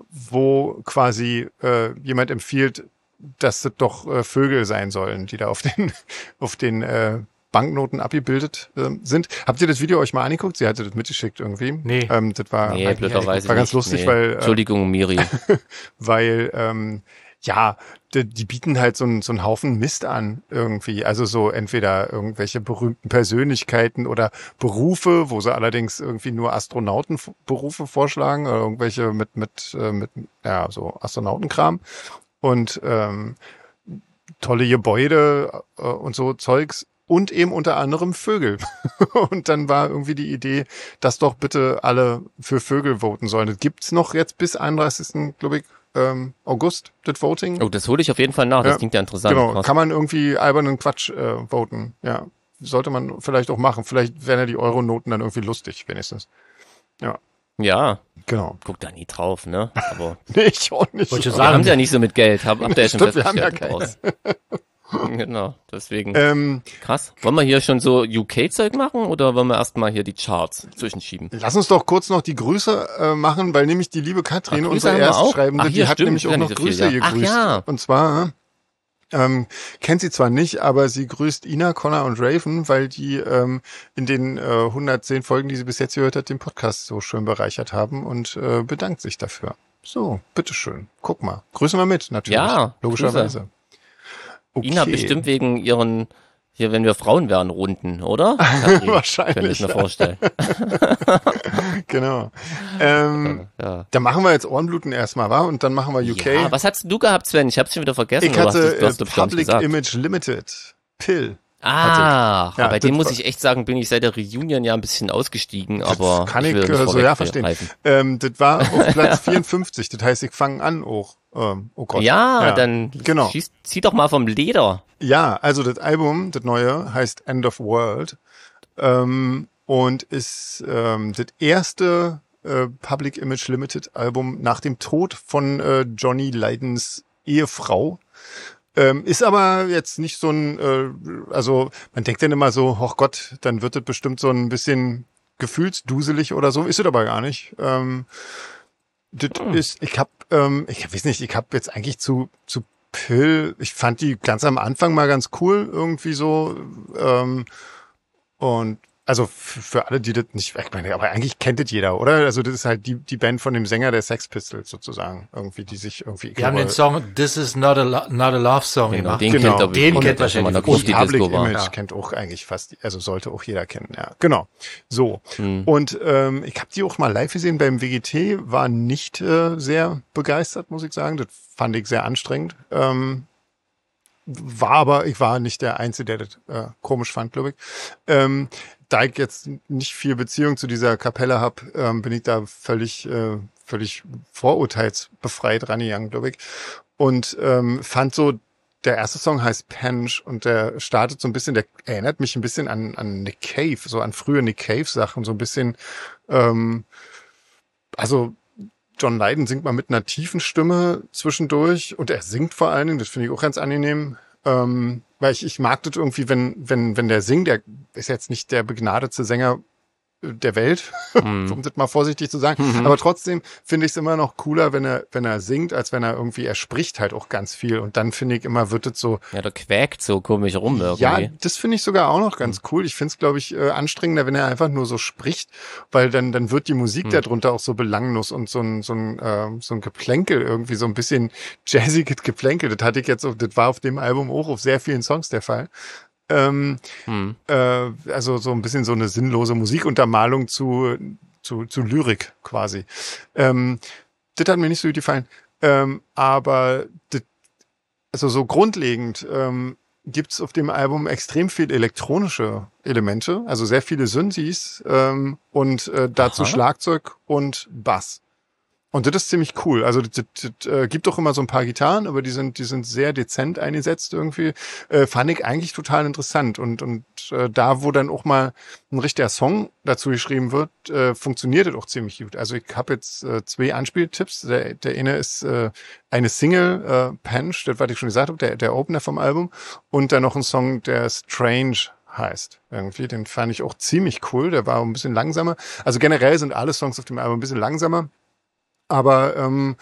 wo quasi äh, jemand empfiehlt, dass das doch äh, Vögel sein sollen, die da auf den auf den äh, Banknoten abgebildet äh, sind. Habt ihr das Video euch mal angeguckt? Sie hatte das mitgeschickt irgendwie. Nee. Ähm, das war, Nee, Hab ich blöderweise war ganz nicht. lustig, nee. weil, äh, Entschuldigung, Miri. weil ähm, ja, die, die bieten halt so einen so einen Haufen Mist an irgendwie. Also so entweder irgendwelche berühmten Persönlichkeiten oder Berufe, wo sie allerdings irgendwie nur Astronautenberufe vorschlagen oder irgendwelche mit mit äh, mit ja so Astronautenkram und ähm, tolle Gebäude äh, und so Zeugs. Und eben unter anderem Vögel. Und dann war irgendwie die Idee, dass doch bitte alle für Vögel voten sollen. Das gibt's noch jetzt bis einunddreißigsten glaube ich, ähm, August, das Voting. Oh, das hole ich auf jeden Fall nach. Das Ja, klingt ja interessant. Genau, Krass. kann man irgendwie albernen Quatsch äh, voten. Ja, sollte man vielleicht auch machen. Vielleicht wären ja die Euronoten dann irgendwie lustig, wenigstens. Ja, Ja, genau. guck da nie drauf, ne? Aber Nee, ich auch nicht. Wollte ich wir sagen. haben ja nicht so mit Geld. Hab, habt ihr ja schon Stimmt, wir haben festgestellt. ja raus. Genau, deswegen. Ähm, Krass. Wollen wir hier schon so U K-Zeug machen oder wollen wir erstmal hier die Charts zwischenschieben? Lass uns doch kurz noch die Grüße äh, machen, weil nämlich die liebe Katrin, Ach, Grüße unsere haben wir auch? Erstschreibende, Ach, hier, die hat stimmt, nämlich ist auch ja noch nicht so viel, Grüße ja. Ach, gegrüßt. ja. Und zwar ähm, kennt sie zwar nicht, aber sie grüßt Ina, Connor und Raven, weil die ähm, in den äh, hundertzehn Folgen, die sie bis jetzt gehört hat, den Podcast so schön bereichert haben und äh, bedankt sich dafür. So, bitteschön. Guck mal. Grüßen wir mit, natürlich. Ja, logischerweise. Okay. Ina bestimmt wegen ihren, hier, wenn wir Frauen wären, Runden, oder? Katrin, Wahrscheinlich, könnte ich mir ja. vorstellen. Genau. Ähm, Ja. dann machen wir jetzt Ohrenbluten erstmal, wa? Und dann machen wir U K. Ja, was hast du gehabt, Sven? Ich hab's schon wieder vergessen. Ich du hast, hatte es- du hast äh, es, glaub ich, Public gesagt. Image Limited. Pill. Ah, Ja, bei das dem muss war- ich echt sagen, bin ich seit der Reunion ja ein bisschen ausgestiegen, aber kann ich, will nicht äh, so ja vorweggreifen. verstehen. Ähm, das war auf Platz vierundfünfzig, das heißt, ich fange an auch. Ähm, oh Gott. Ja, dann genau. schieß, zieh doch mal vom Leder. Ja, also das Album, das neue, heißt End of World ähm, und ist ähm, das erste äh, Public Image Limited Album nach dem Tod von äh, Johnny Lydons Ehefrau. Ähm, ist aber jetzt nicht so ein, äh, also man denkt dann immer so, ach Gott, dann wird das bestimmt so ein bisschen gefühlsduselig oder so, ist es aber gar nicht. Ähm, das Hm. ist, ich hab, ähm, ich weiß nicht, ich hab jetzt eigentlich zu zu Pill, ich fand die ganz am Anfang mal ganz cool, irgendwie so, ähm, und also f- für alle, die das nicht, ich meine, aber eigentlich kennt das jeder, oder? Also das ist halt die die Band von dem Sänger der Sex Pistols sozusagen, irgendwie, die sich irgendwie, ich Wir haben glaube, den Song This is not a, Lo- not a Love Song Genau, gemacht. den Genau. kennt er Den bestimmt, kennt der schon mal in der wahrscheinlich und Public Grusti-Disco war. Image Ja. kennt auch eigentlich fast, also sollte auch jeder kennen, ja. Genau. So. Hm. Und ähm, ich habe die auch mal live gesehen beim W G T, war nicht äh, sehr begeistert, muss ich sagen. Das fand ich sehr anstrengend. Ähm, war aber, ich war nicht der Einzige, der das äh, komisch fand, glaube ich. Ähm, da ich jetzt nicht viel Beziehung zu dieser Kapelle habe, ähm, bin ich da völlig, äh, völlig vorurteilsbefreit rangegangen, glaube ich. Und ähm, fand so, der erste Song heißt Penge und der startet so ein bisschen, der erinnert mich ein bisschen an, an Nick Cave, so an frühe Nick Cave-Sachen, so ein bisschen, ähm, also John Lydon singt mal mit einer tiefen Stimme zwischendurch und er singt vor allen Dingen, das finde ich auch ganz angenehm, ähm, weil ich, ich mag das irgendwie, wenn, wenn, wenn der singt, der ist jetzt nicht der begnadete Sänger der Welt, Hm. um das mal vorsichtig zu sagen. Mhm. Aber trotzdem finde ich es immer noch cooler, wenn er, wenn er singt, als wenn er irgendwie, er spricht halt auch ganz viel. Und dann finde ich immer, wird es so, Ja, der quäkt so komisch rum irgendwie. ja, das finde ich sogar auch noch ganz Hm. cool. Ich finde es, glaube ich, äh, anstrengender, wenn er einfach nur so spricht, weil dann, dann wird die Musik Hm. darunter auch so belanglos und so ein, so ein, äh, so ein Geplänkel, irgendwie so ein bisschen jazziges Geplänkel. Das hatte ich jetzt, auf, das war auf dem Album auch auf sehr vielen Songs der Fall. Ähm, Hm. äh, also so ein bisschen so eine sinnlose Musikuntermalung zu, zu, zu Lyrik quasi. Ähm, das hat mir nicht so gut gefallen. Ähm, aber das, also so grundlegend ähm, gibt's auf dem Album extrem viel elektronische Elemente, also sehr viele Synthes ähm, und äh, dazu Aha. Schlagzeug und Bass. Und das ist ziemlich cool. Also das, das, das äh, gibt doch immer so ein paar Gitarren, aber die sind die sind sehr dezent eingesetzt irgendwie. Äh, fand ich eigentlich total interessant. Und und äh, da, wo dann auch mal ein richtiger Song dazu geschrieben wird, äh, funktioniert das auch ziemlich gut. Also ich habe jetzt äh, zwei Anspieltipps. Der, der eine ist äh, eine Single, äh, Penge, das was ich schon gesagt habe, der, der Opener vom Album. Und dann noch ein Song, der Strange heißt. Irgendwie, den fand ich auch ziemlich cool. Der war ein bisschen langsamer. Also generell sind alle Songs auf dem Album ein bisschen langsamer. Aber ähm,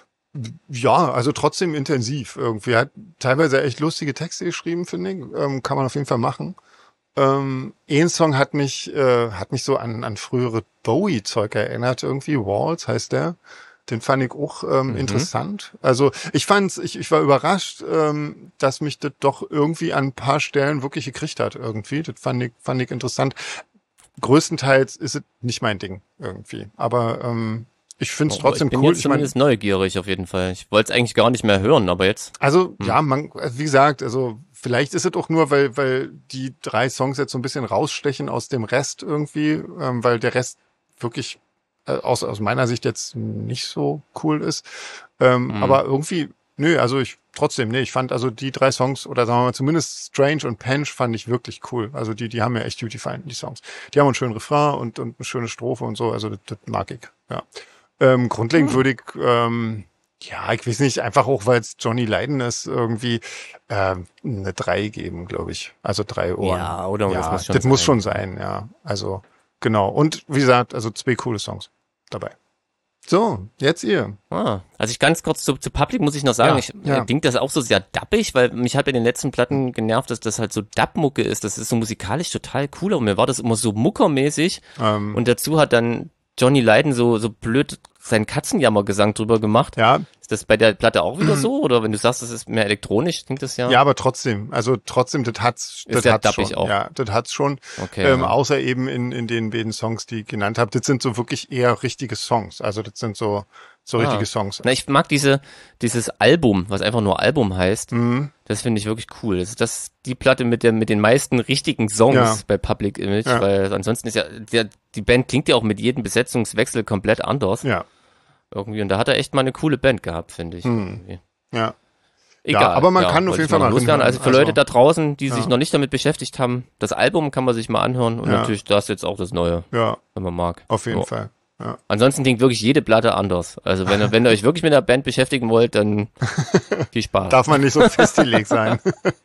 ja, also trotzdem intensiv irgendwie. Er hat teilweise echt lustige Texte geschrieben, finde ich. Ähm, kann man auf jeden Fall machen. Ähm, ein Song hat mich, äh, hat mich so an, an frühere Bowie-Zeug erinnert, irgendwie. Walls heißt der. Den fand ich auch ähm, Mhm. interessant. Also ich fand's, ich, ich war überrascht, ähm, dass mich das doch irgendwie an ein paar Stellen wirklich gekriegt hat, irgendwie. Das fand ich, fand ich interessant. Größtenteils ist es nicht mein Ding, irgendwie. Aber ähm, ich finde es Aber trotzdem ich bin cool. jetzt Ich meine, zumindest neugierig auf jeden Fall. Ich wollte es eigentlich gar nicht mehr hören, aber jetzt. also Hm. ja, man, also wie gesagt, also vielleicht ist es auch nur, weil weil die drei Songs jetzt so ein bisschen rausstechen aus dem Rest irgendwie, ähm, weil der Rest wirklich äh, aus aus meiner Sicht jetzt nicht so cool ist. Ähm, Hm. Aber irgendwie, nö, also ich trotzdem, nee, ich fand also die drei Songs oder sagen wir mal zumindest Strange und Penge fand ich wirklich cool. Also die die haben mir echt gut gefallen, die Songs. Die haben einen schönen Refrain und und eine schöne Strophe und so. Also das, das mag ich. Ja. Ähm, grundlegend Hm. würde ich ähm, ja, ich weiß nicht, einfach auch, weil es Johnny Lydon ist, irgendwie ähm, eine drei geben, glaube ich. Also drei Ohren. Ja, oder? Ja, das muss schon das muss sein. schon sein, ja. Also, genau. Und wie gesagt, also zwei coole Songs dabei. So, jetzt ihr. Ah, also ich ganz kurz zu, zu Public muss ich noch sagen, Ja, ich ja. äh, klingt das auch so sehr dappig, weil mich hat bei den letzten Platten genervt, dass das halt so Dub-Mucke ist. Das ist so musikalisch total cool, aber mir war das immer so muckermäßig. Ähm, Und dazu hat dann Johnny Lydon so, so blöd seinen Katzenjammergesang drüber gemacht. ja, Ist das bei der Platte auch wieder so? Oder wenn du sagst, das ist mehr elektronisch, klingt das ja? ja, aber trotzdem, also trotzdem, das hat's, das sehr hat's dappig schon. auch. Ja, das hat's schon. Okay. Ähm, ja. außer eben in, in den beiden Songs, die ich genannt habe. Das sind so wirklich eher richtige Songs. Also das sind so, so Ah. richtige Songs. Na, ich mag diese, dieses Album, was einfach nur Album heißt. Mhm. Das finde ich wirklich cool. Das ist das die Platte mit der mit den meisten richtigen Songs Ja. bei Public Image, Ja. weil ansonsten ist ja der, die Band klingt ja auch mit jedem Besetzungswechsel komplett anders Ja, irgendwie und da hat er echt mal eine coole Band gehabt, finde ich. Hm. irgendwie. ja. Egal. Ja, aber man kann auf wollte jeden ich Fall noch mal loswerden. reinhören. Also für Also, Leute da draußen, die sich ja. noch nicht damit beschäftigt haben, das Album kann man sich mal anhören und Ja. natürlich das jetzt auch das Neue, Ja, wenn man mag. auf jeden Ja. Fall. Ja. Ansonsten klingt wirklich jede Platte anders. Also wenn ihr, wenn ihr euch wirklich mit der Band beschäftigen wollt, dann viel Spaß. Darf man nicht so festgelegt sein.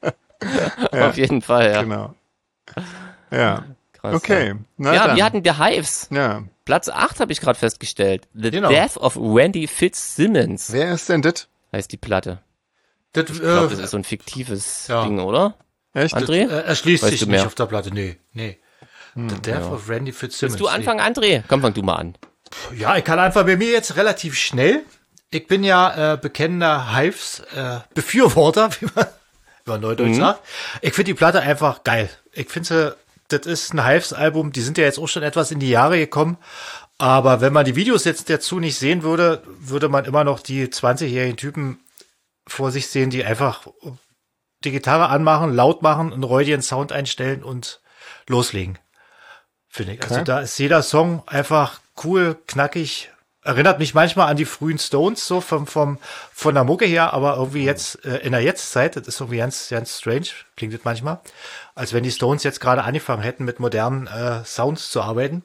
ja. Auf jeden Fall, ja. Genau. Ja, Krass, okay. Ja, Na ja dann. wir hatten The Hives. Ja. Platz acht habe ich gerade festgestellt. The Genau. Death of Randy Fitzsimmons Wer ist denn das? heißt die Platte. Das, Ich glaube, äh, das ist so ein fiktives ja. Ding, oder? Echt? André? äh, erschließt Weißt sich du nicht mehr? auf der Platte. Nee, nee. The Death of Randy Fitzsimmons. Willst du anfangen, André? Komm, fang du mal an. Nee. Ja, ich kann einfach bei mir jetzt relativ schnell. Ich bin ja äh, bekennender Hives äh, Befürworter, wie man, wie man neudeutsch sagt. Ich finde die Platte einfach geil. Ich finde, das ist ein Hives-Album. Die sind ja jetzt auch schon etwas in die Jahre gekommen. Aber wenn man die Videos jetzt dazu nicht sehen würde, würde man immer noch die zwanzigjährigen Typen vor sich sehen, die einfach die Gitarre anmachen, laut machen, einen räudigen Sound einstellen und loslegen. Finde ich. Also Okay. da ist jeder Song einfach cool, knackig. Erinnert mich manchmal an die frühen Stones, so vom, vom, von der Mucke her, aber irgendwie jetzt, äh, in der Jetztzeit, das ist irgendwie ganz, ganz strange, klingt das manchmal, als wenn die Stones jetzt gerade angefangen hätten, mit modernen äh, Sounds zu arbeiten.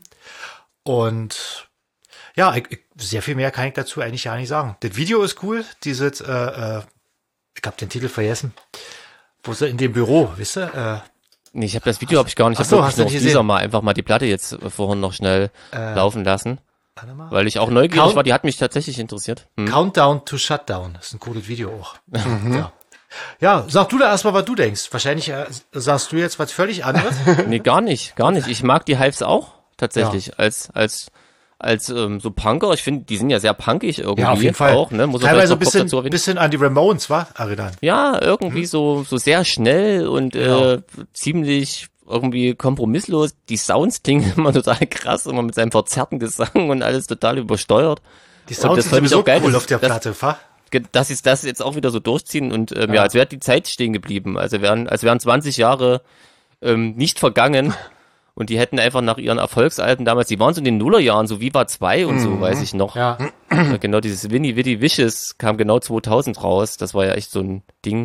Und ja, ich, ich, sehr viel mehr kann ich dazu eigentlich gar nicht sagen. Das Video ist cool, dieses, äh, äh, ich habe den Titel vergessen, wo sie in dem Büro, wisst ihr, äh, Nee, ich habe das Video habe ich gar nicht. Ich Ach so, habe hast wirklich du nur auf nicht dieser gesehen? mal einfach mal die Platte jetzt äh, vorhin noch schnell Äh, laufen lassen, warte mal. weil ich auch neugierig Count- war. Die hat mich tatsächlich interessiert. Hm. Countdown to Shutdown. Das ist ein cooles Video auch. Ja. Ja, sag du da erstmal, was du denkst. Wahrscheinlich äh, sagst du jetzt was völlig anderes. Nee, gar nicht, gar nicht. Ich mag die Hives auch tatsächlich als als als ähm, so Punker. Ich finde, die sind ja sehr punkig irgendwie Ja, auf jeden Fall. auch. Ne? Muss man Teilweise ein vielleicht noch kurz bisschen, dazu erwähnen. bisschen an die Ramones, wa? Erinnern. Ja, irgendwie so so sehr schnell und Genau. äh, ziemlich irgendwie kompromisslos. Die Sounds klingen immer total krass, immer mit seinem verzerrten Gesang und alles total übersteuert. Die Und Sounds das sind fand ich sowieso auch geil, cool dass- auf der dass- Platte, wa? Ge- dass sie das jetzt auch wieder so durchziehen und ähm, ja. Ja. als wäre die Zeit stehen geblieben. Also wären, als wären zwanzig Jahre ähm, nicht vergangen und die hätten einfach nach ihren Erfolgsalben damals, die waren so in den Nullerjahren, so Viva zwei und so, weiß ich noch. Ja. Äh, Genau dieses Winnie Widdy Wishes kam genau zweitausend raus. Das war ja echt so ein Ding,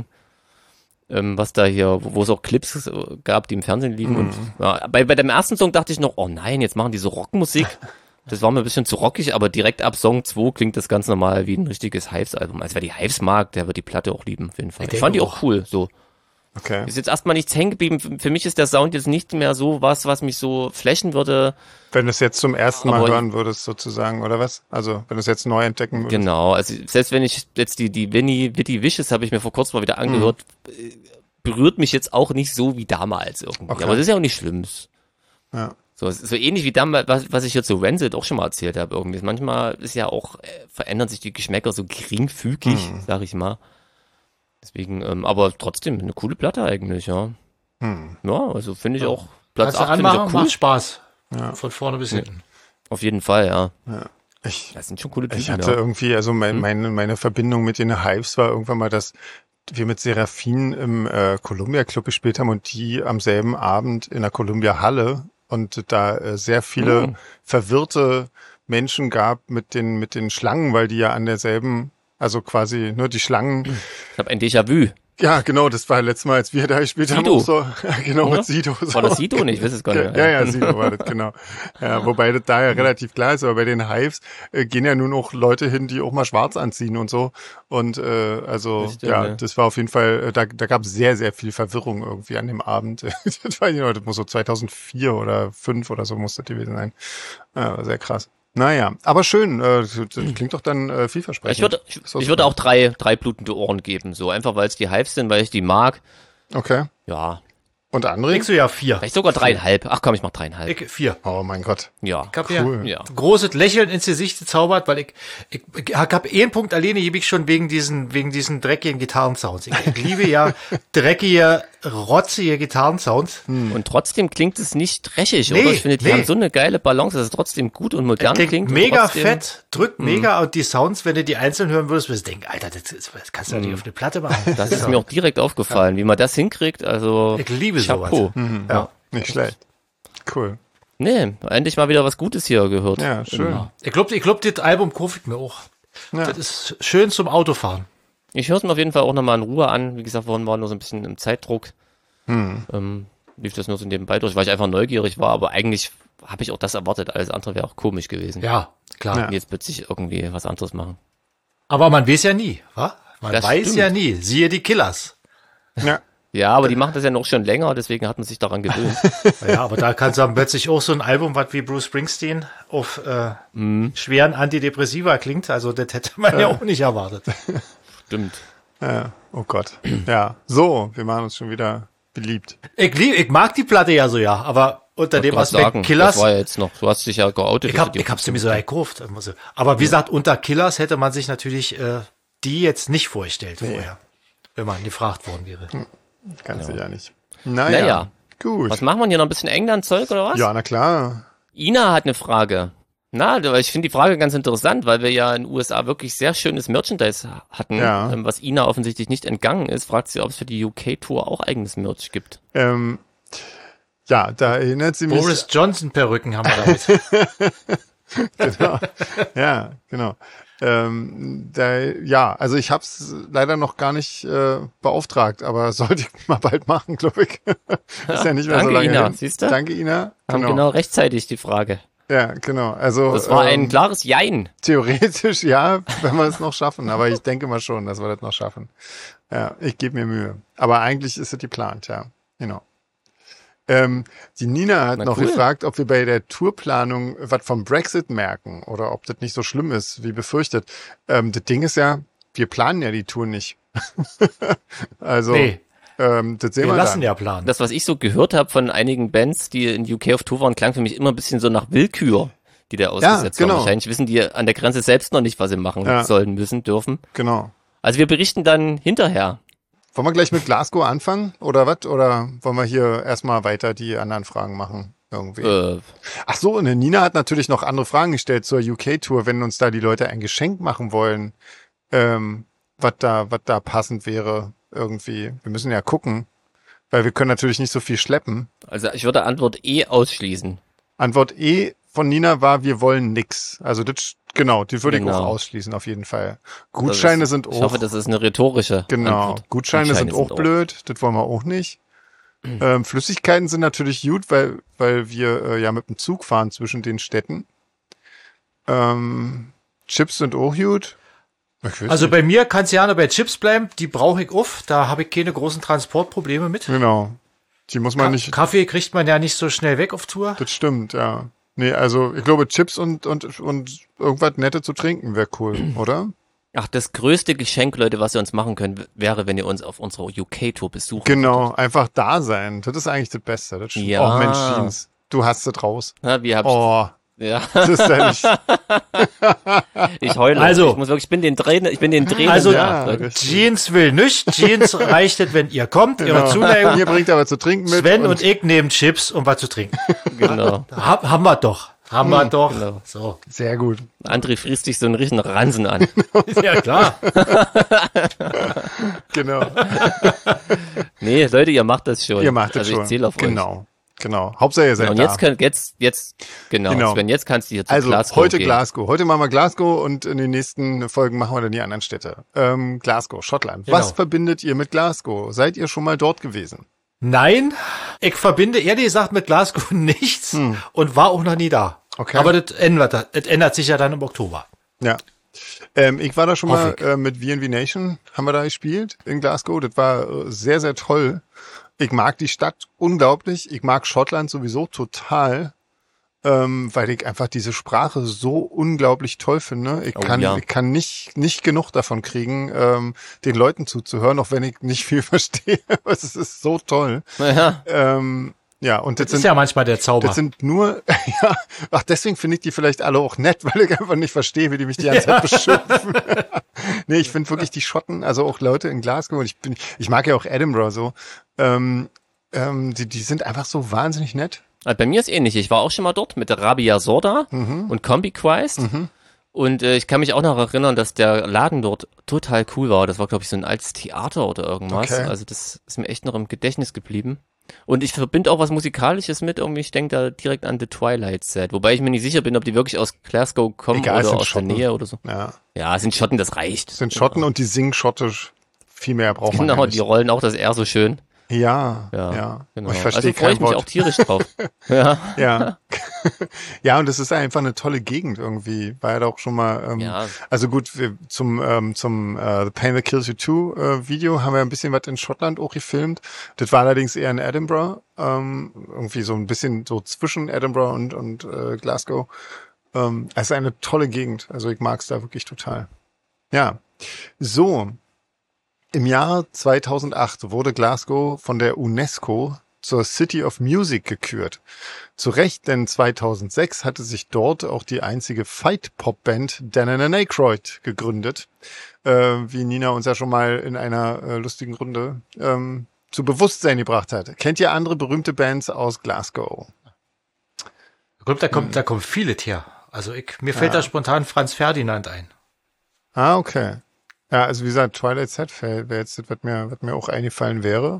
ähm, was da hier, wo wo es auch Clips äh, gab, die im Fernsehen liefen. Und ja, bei, bei dem ersten Song dachte ich noch, oh nein, jetzt machen die so Rockmusik. Das war mir ein bisschen zu rockig, aber direkt ab Song zwei klingt das ganz normal wie ein richtiges Hives-Album. Also wer die Hives mag, der wird die Platte auch lieben, auf jeden Fall. Ich Ich, denke fand die auch. auch cool, so. Okay. Ist jetzt erstmal nichts hängen geblieben. Für, für mich ist der Sound jetzt nicht mehr so was, was mich so flächen würde. Wenn du es jetzt zum ersten Mal Aber- hören würdest, sozusagen, oder was? Also, wenn du es jetzt neu entdecken würdest. Genau, also selbst wenn ich jetzt die, die Winnie Witty Wishes habe ich mir vor kurzem mal wieder angehört, äh, berührt mich jetzt auch nicht so wie damals irgendwie. Okay. Aber das ist ja auch nicht schlimm. Ja. So, es ist so ähnlich wie damals, was, was ich jetzt zu Rancid auch schon mal erzählt habe irgendwie. Manchmal ist ja auch, äh, verändern sich die Geschmäcker so geringfügig, Hm. sag ich mal. Deswegen, ähm, aber trotzdem eine coole Platte eigentlich, ja. Hm. Ja, also finde ich auch, Platz Kannst du acht finde ich anmachen, auch cool. macht Spaß. Ja. Von vorne bis hinten. Auf jeden Fall, ja. Ich, Das sind schon coole Typen, ich hatte ja. irgendwie, also mein, Hm? meine, meine Verbindung mit den Hives war irgendwann mal, dass wir mit Seraphin im äh, Columbia Club gespielt haben und die am selben Abend in der Columbia Halle und da äh, sehr viele Hm. verwirrte Menschen gab mit den mit den Schlangen, weil die ja an derselben, also quasi nur die Schlangen. Ich habe ein Déjà-vu. Ja, genau, das war letztes Mal, als wir da gespielt haben. Sido. auch So, ja, genau, Oder? mit Sido. So. War das Sido? Nee, ich weiß es gar nicht. Ja, ja, Sido war das, genau. Ja, wobei das da ja relativ klar ist, aber bei den Hives äh, gehen ja nur noch Leute hin, die auch mal schwarz anziehen und so. Und äh, also, Das stimmt, ja, ja. das war auf jeden Fall, äh, da, da gab es sehr, sehr viel Verwirrung irgendwie an dem Abend. Das weiß ich noch, das muss so zweitausendvier oder fünf oder so muss das gewesen sein. Ja, war sehr krass. Naja, aber schön, äh, das klingt doch dann äh, vielversprechend. Ich würde, ich, Ist doch ich würde super. auch drei, drei blutende Ohren geben, so einfach weil es die Hives sind, weil ich die mag. Okay. Ja, Und André? Kriegst du ja vier. Vielleicht sogar dreieinhalb. Ach komm, ich mach dreieinhalb. Ich, vier. Oh mein Gott. Ja. Ich hab Cool. ja, Ja. großes Lächeln ins Gesicht gezaubert, weil ich, ich, ich hab einen Punkt alleine, gebe ich schon wegen diesen, wegen diesen dreckigen Gitarrensounds. Ich, ich liebe ja dreckige, rotzige Gitarrensounds. Und trotzdem klingt es nicht dreckig, Nee, oder? Ich finde, die nee. haben so eine geile Balance, dass es trotzdem gut und modern Klingt, klingt. und mega trotzdem, fett, drückt mega und die Sounds, wenn du die einzeln hören würdest, würdest du denken, Alter, das, ist, das kannst du doch nicht auf eine Platte machen. Das ist mir auch direkt aufgefallen, wie man das hinkriegt. Also, Ich liebe Chapeau. sowas. Ja. Nicht schlecht. Cool. Nee, endlich mal wieder was Gutes hier gehört. Ja, schön. Ja. Ich glaube, ich glaub, das Album kaufe ich mir auch. Ja. Das ist schön zum Autofahren. Ich höre es mir auf jeden Fall auch nochmal in Ruhe an. Wie gesagt, vorhin war nur so ein bisschen im Zeitdruck. Hm. Ähm, lief das nur so nebenbei durch, weil ich einfach neugierig war, aber eigentlich habe ich auch das erwartet. Alles andere wäre auch komisch gewesen. Ja, klar. Ja. Und jetzt plötzlich irgendwie was anderes machen. Aber man weiß ja nie, wa? Man Das weiß stimmt. ja nie. Siehe die Killers. Ja. Ja, aber die machen das ja noch schon länger, deswegen hat man sich daran gewöhnt. Ja, aber da kannst du dann plötzlich auch so ein Album, was wie Bruce Springsteen auf äh, schweren Antidepressiva klingt. Also das hätte man ja auch nicht erwartet. Stimmt. Ja. Oh Gott. Ja. So, wir machen uns schon wieder beliebt. Ich, lieb, ich mag die Platte ja so, ja, aber unter dem Wollte Aspekt grad sagen, Killers, Das war ja jetzt noch, du hast dich ja geoutet. ich dass hab, du die- ich hab sie mir so gekauft. Aber wie gesagt, unter Killers hätte man sich natürlich äh, die jetzt nicht vorgestellt vorher, wenn man gefragt worden wäre. Ganz sicher nicht. Naja. Naja. Gut. Was machen wir hier noch ein bisschen England-Zeug oder was? Ja, na klar. Ina hat eine Frage. Na, ich finde die Frage ganz interessant, weil wir ja in den U S A wirklich sehr schönes Merchandise hatten, Ja. ähm, was Ina offensichtlich nicht entgangen ist. Fragt sie, ob es für die U K-Tour auch eigenes Merch gibt. Ähm, ja, da erinnert sie mich. Boris Johnson Perücken haben wir damit. Genau. Ja, genau. Ähm, da, ja, also ich habe es leider noch gar nicht äh, beauftragt, aber sollte ich mal bald machen, glaube ich. Ist ja nicht mehr so Danke, lange Ina. hin. Siehst du? Danke, Ina. Haben Genau. genau rechtzeitig die Frage. Ja, genau. Also Das war ein ähm, klares Jein. theoretisch ja, wenn wir es noch schaffen, aber ich denke mal schon, dass wir das noch schaffen. Ja, ich gebe mir Mühe. Aber eigentlich ist es geplant, ja. Genau. Ähm, die Nina hat Na noch cool. gefragt, ob wir bei der Tourplanung was vom Brexit merken oder ob das nicht so schlimm ist, wie befürchtet. Ähm, das Ding ist ja, wir planen ja die Tour nicht. also, Nee. ähm, das sehen Wir wir, lassen dann. ja planen. Das, was ich so gehört habe von einigen Bands, die in U K auf Tour waren, klang für mich immer ein bisschen so nach Willkür, die da ausgesetzt genau. waren. Wahrscheinlich wissen die an der Grenze selbst noch nicht, was sie machen Ja. sollen, müssen, dürfen. Genau. Also wir berichten dann hinterher. Wollen wir gleich mit Glasgow anfangen oder was? Oder wollen wir hier erstmal weiter die anderen Fragen machen? Irgendwie. Äh, Ach so, und Nina hat natürlich noch andere Fragen gestellt zur U K-Tour, wenn uns da die Leute ein Geschenk machen wollen, ähm, was da, was da passend wäre irgendwie. Wir müssen ja gucken, weil wir können natürlich nicht so viel schleppen. also ich würde Antwort E ausschließen. Antwort E von Nina war, wir wollen nix. Also das, genau, die würde ich Genau. auch ausschließen auf jeden Fall. Gutscheine Das ist, sind auch. Ich hoffe, das ist eine rhetorische Genau. Antwort. Gutscheine, sind auch blöd, das wollen wir auch nicht. Ähm, Flüssigkeiten sind natürlich gut, weil, weil wir äh, ja mit dem Zug fahren zwischen den Städten. Ähm, Chips sind auch gut. Ich weiß Also nicht. bei mir kann es ja nur bei Chips bleiben. Die brauche ich auf. Da habe ich keine großen Transportprobleme mit. Genau. Die muss man Ka nicht. Kaffee kriegt man ja nicht so schnell weg auf Tour. Das stimmt, ja. Nee, also ich glaube Chips und, und, und irgendwas Nettes zu trinken wäre cool, oder? Ach, das größte Geschenk, Leute, was ihr uns machen könnt, wäre, wenn ihr uns auf unserer U K-Tour besucht. Genau, einfach da sein. Das ist eigentlich das Beste. Das stimmt. Ja. Oh Mensch, Jeans. Du hast es raus. Na, wie hab Oh, ich, ja, das ist ja nicht. ich heule. Also- ich muss wirklich, ich bin den Tränen, ich bin den Tränen. Also Ja, nach, Leute. richtig. Jeans will nicht. Jeans reicht es, wenn ihr kommt, ihre Genau. Zuneigung. Ihr bringt aber zu trinken mit. Sven und ich nehmen Chips und was zu trinken. Genau. Hab, haben wir doch. Haben wir doch. Genau. So. Sehr gut. André frisst sich so einen richtigen Ransen an. Ja, klar. Genau. Nee, Leute, ihr macht das schon. Ihr macht das also schon. ich zähle auf euch. Genau. Genau. Hauptsache ihr seid Und da. jetzt könnt, jetzt, jetzt, genau, Genau. Sven, jetzt kannst du hier zu Also Glasgow heute gehen. Glasgow. Heute machen wir Glasgow und in den nächsten Folgen machen wir dann die anderen Städte. Ähm, Glasgow, Schottland. Genau. Was verbindet ihr mit Glasgow? Seid ihr schon mal dort gewesen? Nein, ich verbinde ehrlich gesagt mit Glasgow nichts und war auch noch nie da. Okay. Aber das ändert, das ändert sich ja dann im Oktober. Ja. Ähm, ich war da schon mal Hoffe ich. äh, mit V and V Nation, haben wir da gespielt in Glasgow. Das war äh, sehr, sehr toll. Ich mag die Stadt unglaublich. Ich mag Schottland sowieso total. ähm, weil ich einfach diese Sprache so unglaublich toll finde. Ich Oh, kann, ja. ich kann nicht, nicht genug davon kriegen, ähm, den Leuten zuzuhören, auch wenn ich nicht viel verstehe. Es ist so toll. Naja. Ähm, ja, und das, Das sind ist ja manchmal der Zauber. das sind nur, ja, ach, deswegen finde ich die vielleicht alle auch nett, weil ich einfach nicht verstehe, wie die mich die ganze Zeit beschimpfen. Nee, ich finde wirklich die Schotten, also auch Leute in Glasgow, und ich bin, ich mag ja auch Edinburgh so, ähm, ähm, die, die sind einfach so wahnsinnig nett. Bei mir ist ähnlich. Ich war auch schon mal dort mit der Rabia Sorda Mhm. und Combi Christ. Mhm. Und äh, ich kann mich auch noch erinnern, dass der Laden dort total cool war. Das war, glaube ich, so ein altes Theater oder irgendwas. Okay. Also das ist mir echt noch im Gedächtnis geblieben. Und ich verbinde auch was Musikalisches mit. Irgendwie, ich denke da direkt an The Twilight Set. Wobei ich mir nicht sicher bin, ob die wirklich aus Glasgow kommen Egal, es oder sind aus Schotten. der Nähe oder so. Ja, Ja, es sind Schotten, das reicht. es sind Schotten und die singen schottisch. Viel mehr braucht man Genau, ja die nicht. rollen auch das R so schön. Ja, Ja, ja. genau. Oh, ich verstehe also freue ich kein mich Wort. auch tierisch drauf. Ja. Ja. Ja, und es ist einfach eine tolle Gegend irgendwie. War ja doch schon mal, ähm, Ja. also gut, wir, zum, ähm, zum äh, The Pain That Kills You Too äh, Video haben wir ein bisschen was in Schottland auch gefilmt. Das war allerdings eher in Edinburgh, ähm, irgendwie so ein bisschen so zwischen Edinburgh und, und äh, Glasgow. Ähm, es ist eine tolle Gegend, also ich mag's da wirklich total. Ja, so. Im Jahr zweitausendacht wurde Glasgow von der UNESCO zur City of Music gekürt. Zu Recht, denn zweitausendsechs hatte sich dort auch die einzige Fight-Pop-Band Dan and Aykroyd gegründet, äh, wie Nina uns ja schon mal in einer äh, lustigen Runde ähm, zu Bewusstsein gebracht hat. Kennt ihr andere berühmte Bands aus Glasgow? Ich glaube, da kommt, da kommt viele her. Also ich, mir fällt Ja. da spontan Franz Ferdinand ein. Ah, okay. Ja, also wie gesagt, Twilight Set wäre jetzt das, was mir, was mir auch eingefallen wäre.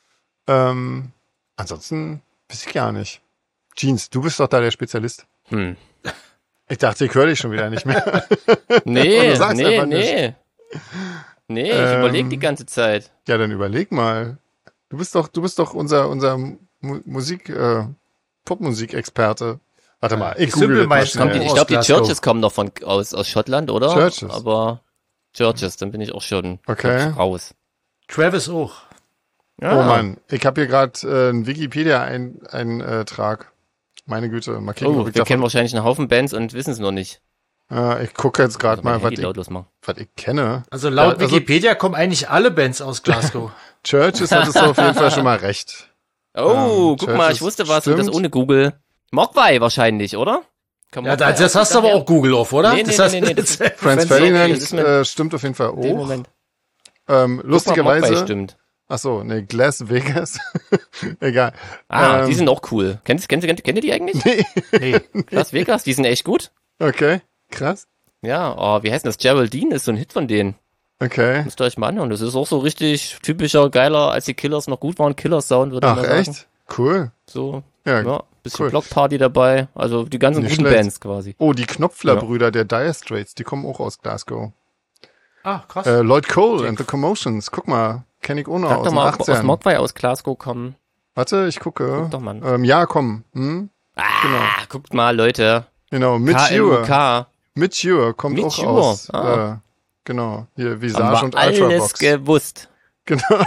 Ähm, ansonsten weiß ich gar nicht. Jeans, du bist doch da der Spezialist. Hm. Ich dachte, ich höre dich schon wieder nicht mehr. Nee, Du sagst nee, einfach nicht. nee. Nee, ich Ähm, überlege die ganze Zeit. Ja, dann überleg mal. Du bist doch, du bist doch unser, unser Mu Musik, äh, Popmusikexperte. Warte mal, ich die google das mal Simple Kommt die, schnell. ich aus glaube, die Glasgow. Churches kommen noch von, aus, aus Schottland, oder? Churches. Aber Churches, dann bin ich auch schon Okay. raus. Travis auch. Ja. Oh Mann, ich habe hier gerade äh, einen Wikipedia-Eintrag. Meine Güte, mal kicken, Oh, ob ich wir kennen davon... wahrscheinlich einen Haufen Bands und wissen es noch nicht. Äh, ich gucke jetzt gerade Also mein mal, was Handy ich, lautlos machen. was ich kenne. Also laut Ja, also- Wikipedia kommen eigentlich alle Bands aus Glasgow. Churches hattest du auf jeden Fall schon mal recht. Oh, Ähm, guck mal, ich Churches, wusste was und das stimmt. ohne Google. Mogwai wahrscheinlich, oder? Kann Ja, Mogwai das, das auch hast du aber daher? auch Google auf, oder? Nee, nee, das nee, hast, nee, nee, das- Franz Franz Ferdinand, Ferdinand das ist mir- äh, stimmt auf jeden Fall In dem auch. Moment. Ähm, Guck mal, lustigerweise... Mogwai stimmt. Ach so, nee, Las Vegas. Egal. Ah, Ähm, die sind auch cool. Kennt, kennt, kennt, kennt ihr die eigentlich? nee. Las Vegas, die sind echt gut. Okay, krass. Ja, oh, wie heißt denn das? Geraldine ist so ein Hit von denen. Okay. Müsst ihr euch mal anhören. Das ist auch so richtig typischer, geiler, als die Killers noch gut waren. Killers-Sound, würde ich Ach, mal sagen. echt? Cool. So, Ja. ja, bisschen cool. Blockparty dabei. Also die ganzen Nicht guten schlecht. Bands quasi. Oh, die Knopfler-Brüder der Dire Straits, die kommen auch aus Glasgow. Ah, krass. Äh, Lloyd Cole and the Commotions, guck mal, kenn ich auch noch Sag aus doch den mal, ob aus achtzigern. Mogwai aus Glasgow kommen. Warte, ich gucke. Guck doch mal. Ähm, ja, komm. Hm? Ah, Genau. guckt mal, Leute. Genau, Mitch K L U Ure. K. Mitch Ure kommt Mitch auch Ure, aus. ah. Äh, genau, hier Haben Visage wir und alles Ultravox. gewusst. Genau.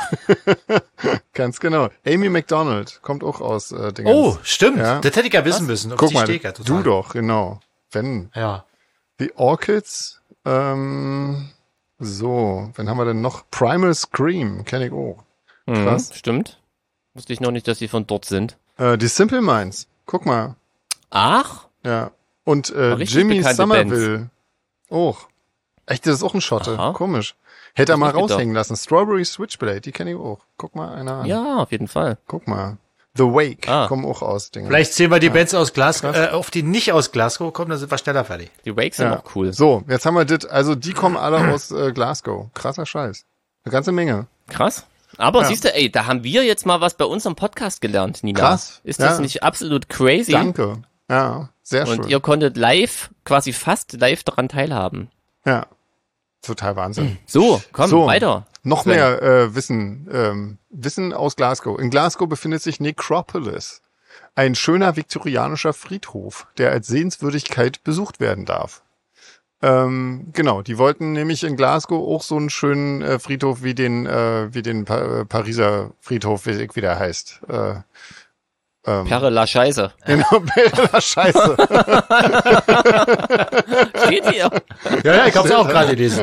Ganz genau. Amy McDonald kommt auch aus äh, Dingens. Oh, stimmt. Ja. Das hätte ich ja wissen Was? müssen. Auf Guck die mal, stehe ich ja du total. doch, genau. Wenn. Ja. The Orchids, ähm, so, wen haben wir denn noch? Primal Scream, kenne ich auch. Mhm, Krass. stimmt. Wusste ich noch nicht, dass die von dort sind. Äh, die Simple Minds, guck mal. Ach, Ja. Und äh, Aber richtig Jimmy bekannte Somerville. Auch. Echt, das ist auch ein Schotte. Aha. Komisch. Hätte er Hätte mal ich nicht raushängen lassen. Strawberry Switchblade, die kenne ich auch. Guck mal einer an. ja, auf jeden Fall. Guck mal. The Wake Ah. kommen auch aus Dingen. Vielleicht zählen wir die Bands aus Glasgow, äh, auf die nicht aus Glasgow kommen, dann sind wir schneller fertig. Die Wakes sind Ja. auch cool. So, jetzt haben wir das. Also die kommen alle aus äh, Glasgow. Krasser Scheiß. Eine ganze Menge. Krass. Aber Ja. siehst du, ey, da haben wir jetzt mal was bei unserem Podcast gelernt, Nina. Krass. Ist das Ja. nicht absolut crazy? Danke. Ja, sehr Und schön. ihr konntet live, quasi fast live daran teilhaben. Ja. Total Wahnsinn. So, komm, So. weiter. Noch Sven. mehr äh, Wissen, ähm, Wissen aus Glasgow. In Glasgow befindet sich Necropolis, ein schöner viktorianischer Friedhof, der als Sehenswürdigkeit besucht werden darf. Ähm, genau, die wollten nämlich in Glasgow auch so einen schönen äh, Friedhof wie den äh, wie den pa äh, Pariser Friedhof, wie, wie der heißt. Äh, Ähm, Perre la Scheiße. genau, Perla Scheiße. Steht hier. Ja, ja, ich hab's auch gerade gelesen.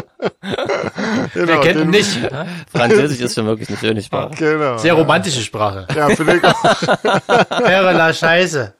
Genau, Wer kennt den- ihn nicht? Ne? Französisch ist schon wirklich eine schöne Sprache. Genau. Sehr romantische Sprache. Ja, finde ich auch. Perre la Scheiße.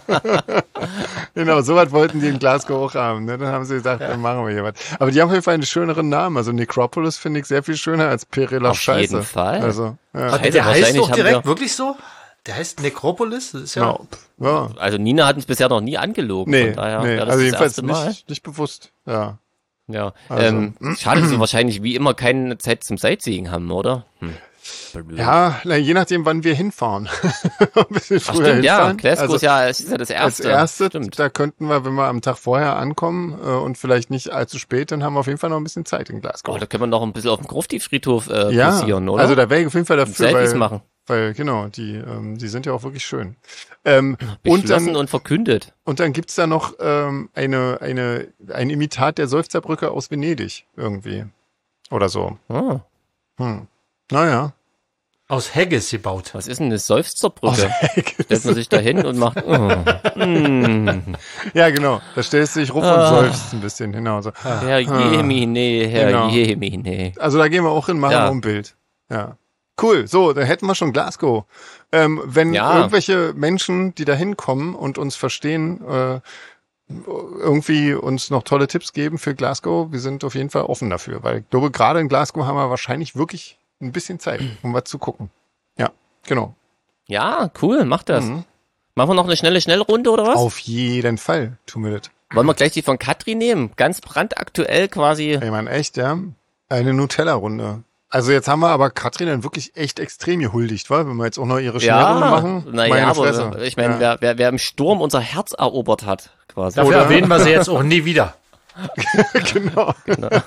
Genau, sowas wollten die in Glasgow auch haben. Ne? Dann haben sie gesagt, dann machen wir hier was. Aber die haben auf jeden Fall einen schöneren Namen. Also Necropolis finde ich sehr viel schöner als Perela Auf Scheiße. jeden Fall. Also, ja. Warte, Scheiße, der heißt wahrscheinlich doch haben direkt wir- wirklich so? Der heißt Necropolis? Das ist ja. Ja, pff, ja. Also Nina hat uns bisher noch nie angelogen. Nee, von daher nee. wäre das Also das jedenfalls erste Mal. nicht, nicht bewusst. Ja. Ja. Also, ähm, schade, dass wir wahrscheinlich wie immer keine Zeit zum Sightseeing haben, oder? Hm. Blöd. Ja, na, je nachdem, wann wir hinfahren. Ein bisschen Ach, früher stimmt, ja. hinfahren. Glasgow Also, ist ja, es ist ja das als erste. erstes, Stimmt. da könnten wir, wenn wir am Tag vorher ankommen äh, und vielleicht nicht allzu spät, dann haben wir auf jeden Fall noch ein bisschen Zeit in Glasgow. Oh, da können wir noch ein bisschen auf dem Grufti-Friedhof äh, ja, passieren, oder? also da wäre ich auf jeden Fall dafür, Selfies weil, machen. weil genau, die, ähm, die sind ja auch wirklich schön. Ähm, und Beschlossen dann, und verkündet. und dann gibt's da noch ähm, eine, eine, ein Imitat der Seufzerbrücke aus Venedig irgendwie. Oder so. Ah, Hm. Naja. Aus Haggis gebaut. was ist denn eine Seufzerbrücke? Stellt man sich da hin und macht. Oh, mm, Ja, genau. Da stellst du dich rum und Ah. seufzt ein bisschen. Genau so. Herr Jemine, Herr Genau. Jemine. Also da gehen wir auch hin, machen Ja. wir ein Bild. Ja. Cool. So, da hätten wir schon Glasgow. Ähm, wenn Ja. irgendwelche Menschen, die da hinkommen und uns verstehen, äh, irgendwie uns noch tolle Tipps geben für Glasgow, wir sind auf jeden Fall offen dafür, weil ich glaube, gerade in Glasgow haben wir wahrscheinlich wirklich ein bisschen Zeit, um was zu gucken. Ja, genau. Ja, cool, mach das. Mhm. Machen wir noch eine schnelle Schnellrunde oder was? Auf jeden Fall tun wir das. Wollen wir gleich die von Katrin nehmen? Ganz brandaktuell quasi. Ey, man, echt, ja. Eine Nutella-Runde. Also jetzt haben wir aber Katrin dann wirklich echt extrem gehuldigt, wa? Wenn wir jetzt auch noch ihre Schnellrunde machen. naja, meine aber Fresse. ich meine, Ja. wer, wer, wer im Sturm unser Herz erobert hat, quasi. Dafür Oder? erwähnen wir sie jetzt auch nie wieder. Genau.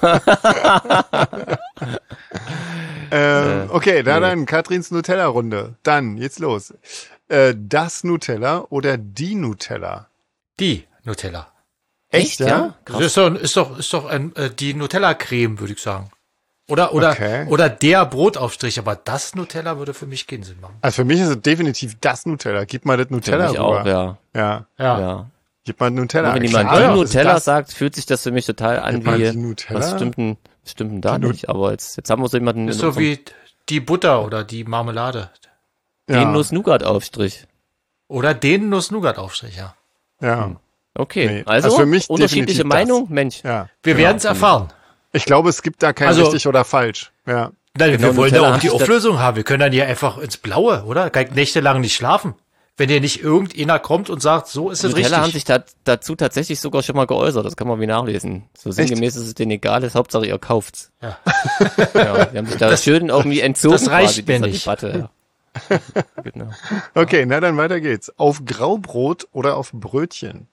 ähm, okay, da dann Katrins Nutella-Runde. Dann, jetzt los. Äh, das Nutella oder die Nutella? Die Nutella. Echt, ja? Das ist doch, ist doch, ist doch ein, äh, die Nutella-Creme, würde ich sagen. Oder, oder, Okay. oder der Brotaufstrich, aber das Nutella würde für mich keinen Sinn machen. Also für mich ist es definitiv das Nutella. Gib mal das Für Nutella mich rüber. auch, ja. Ja, Ja. ja. gib mal Nutella. Nur wenn Klar, jemand die das ist Nutella das. sagt, fühlt sich das für mich total an Gib mal wie, die Nutella. was stimmt denn, was stimmt denn da Die Nu- nicht? Aber jetzt, jetzt haben wir so jemanden Ist in so unserem- wie die Butter oder die Marmelade. Ja, den Nuss-Nougat-Aufstrich. Oder den Nuss-Nougat-Aufstrich, ja. ja, Okay, Nee, also, also für mich unterschiedliche definitiv das. Meinung, Mensch. ja. Wir Ja, werden es finde ich. erfahren. Ich glaube, es gibt da kein Also- richtig oder falsch. Ja. Nein, Genau, wir wollen Nutella ja auch hat die sich da- Auflösung haben. Wir können dann hier einfach ins Blaue, oder? Kann ich nächtelang nicht schlafen. Wenn hier nicht irgendeiner kommt und sagt, so ist es Nutella haben richtig. sich da, dazu tatsächlich sogar schon mal geäußert, das kann man wie nachlesen. So sinngemäß ist es denen egal, ist Hauptsache ihr kauft's. Ja. Ja, die haben sich da Das- schön irgendwie entzogen das reicht quasi mir dieser nicht. Debatte. Ja. Genau. Okay, na dann weiter geht's. Auf Graubrot oder auf Brötchen?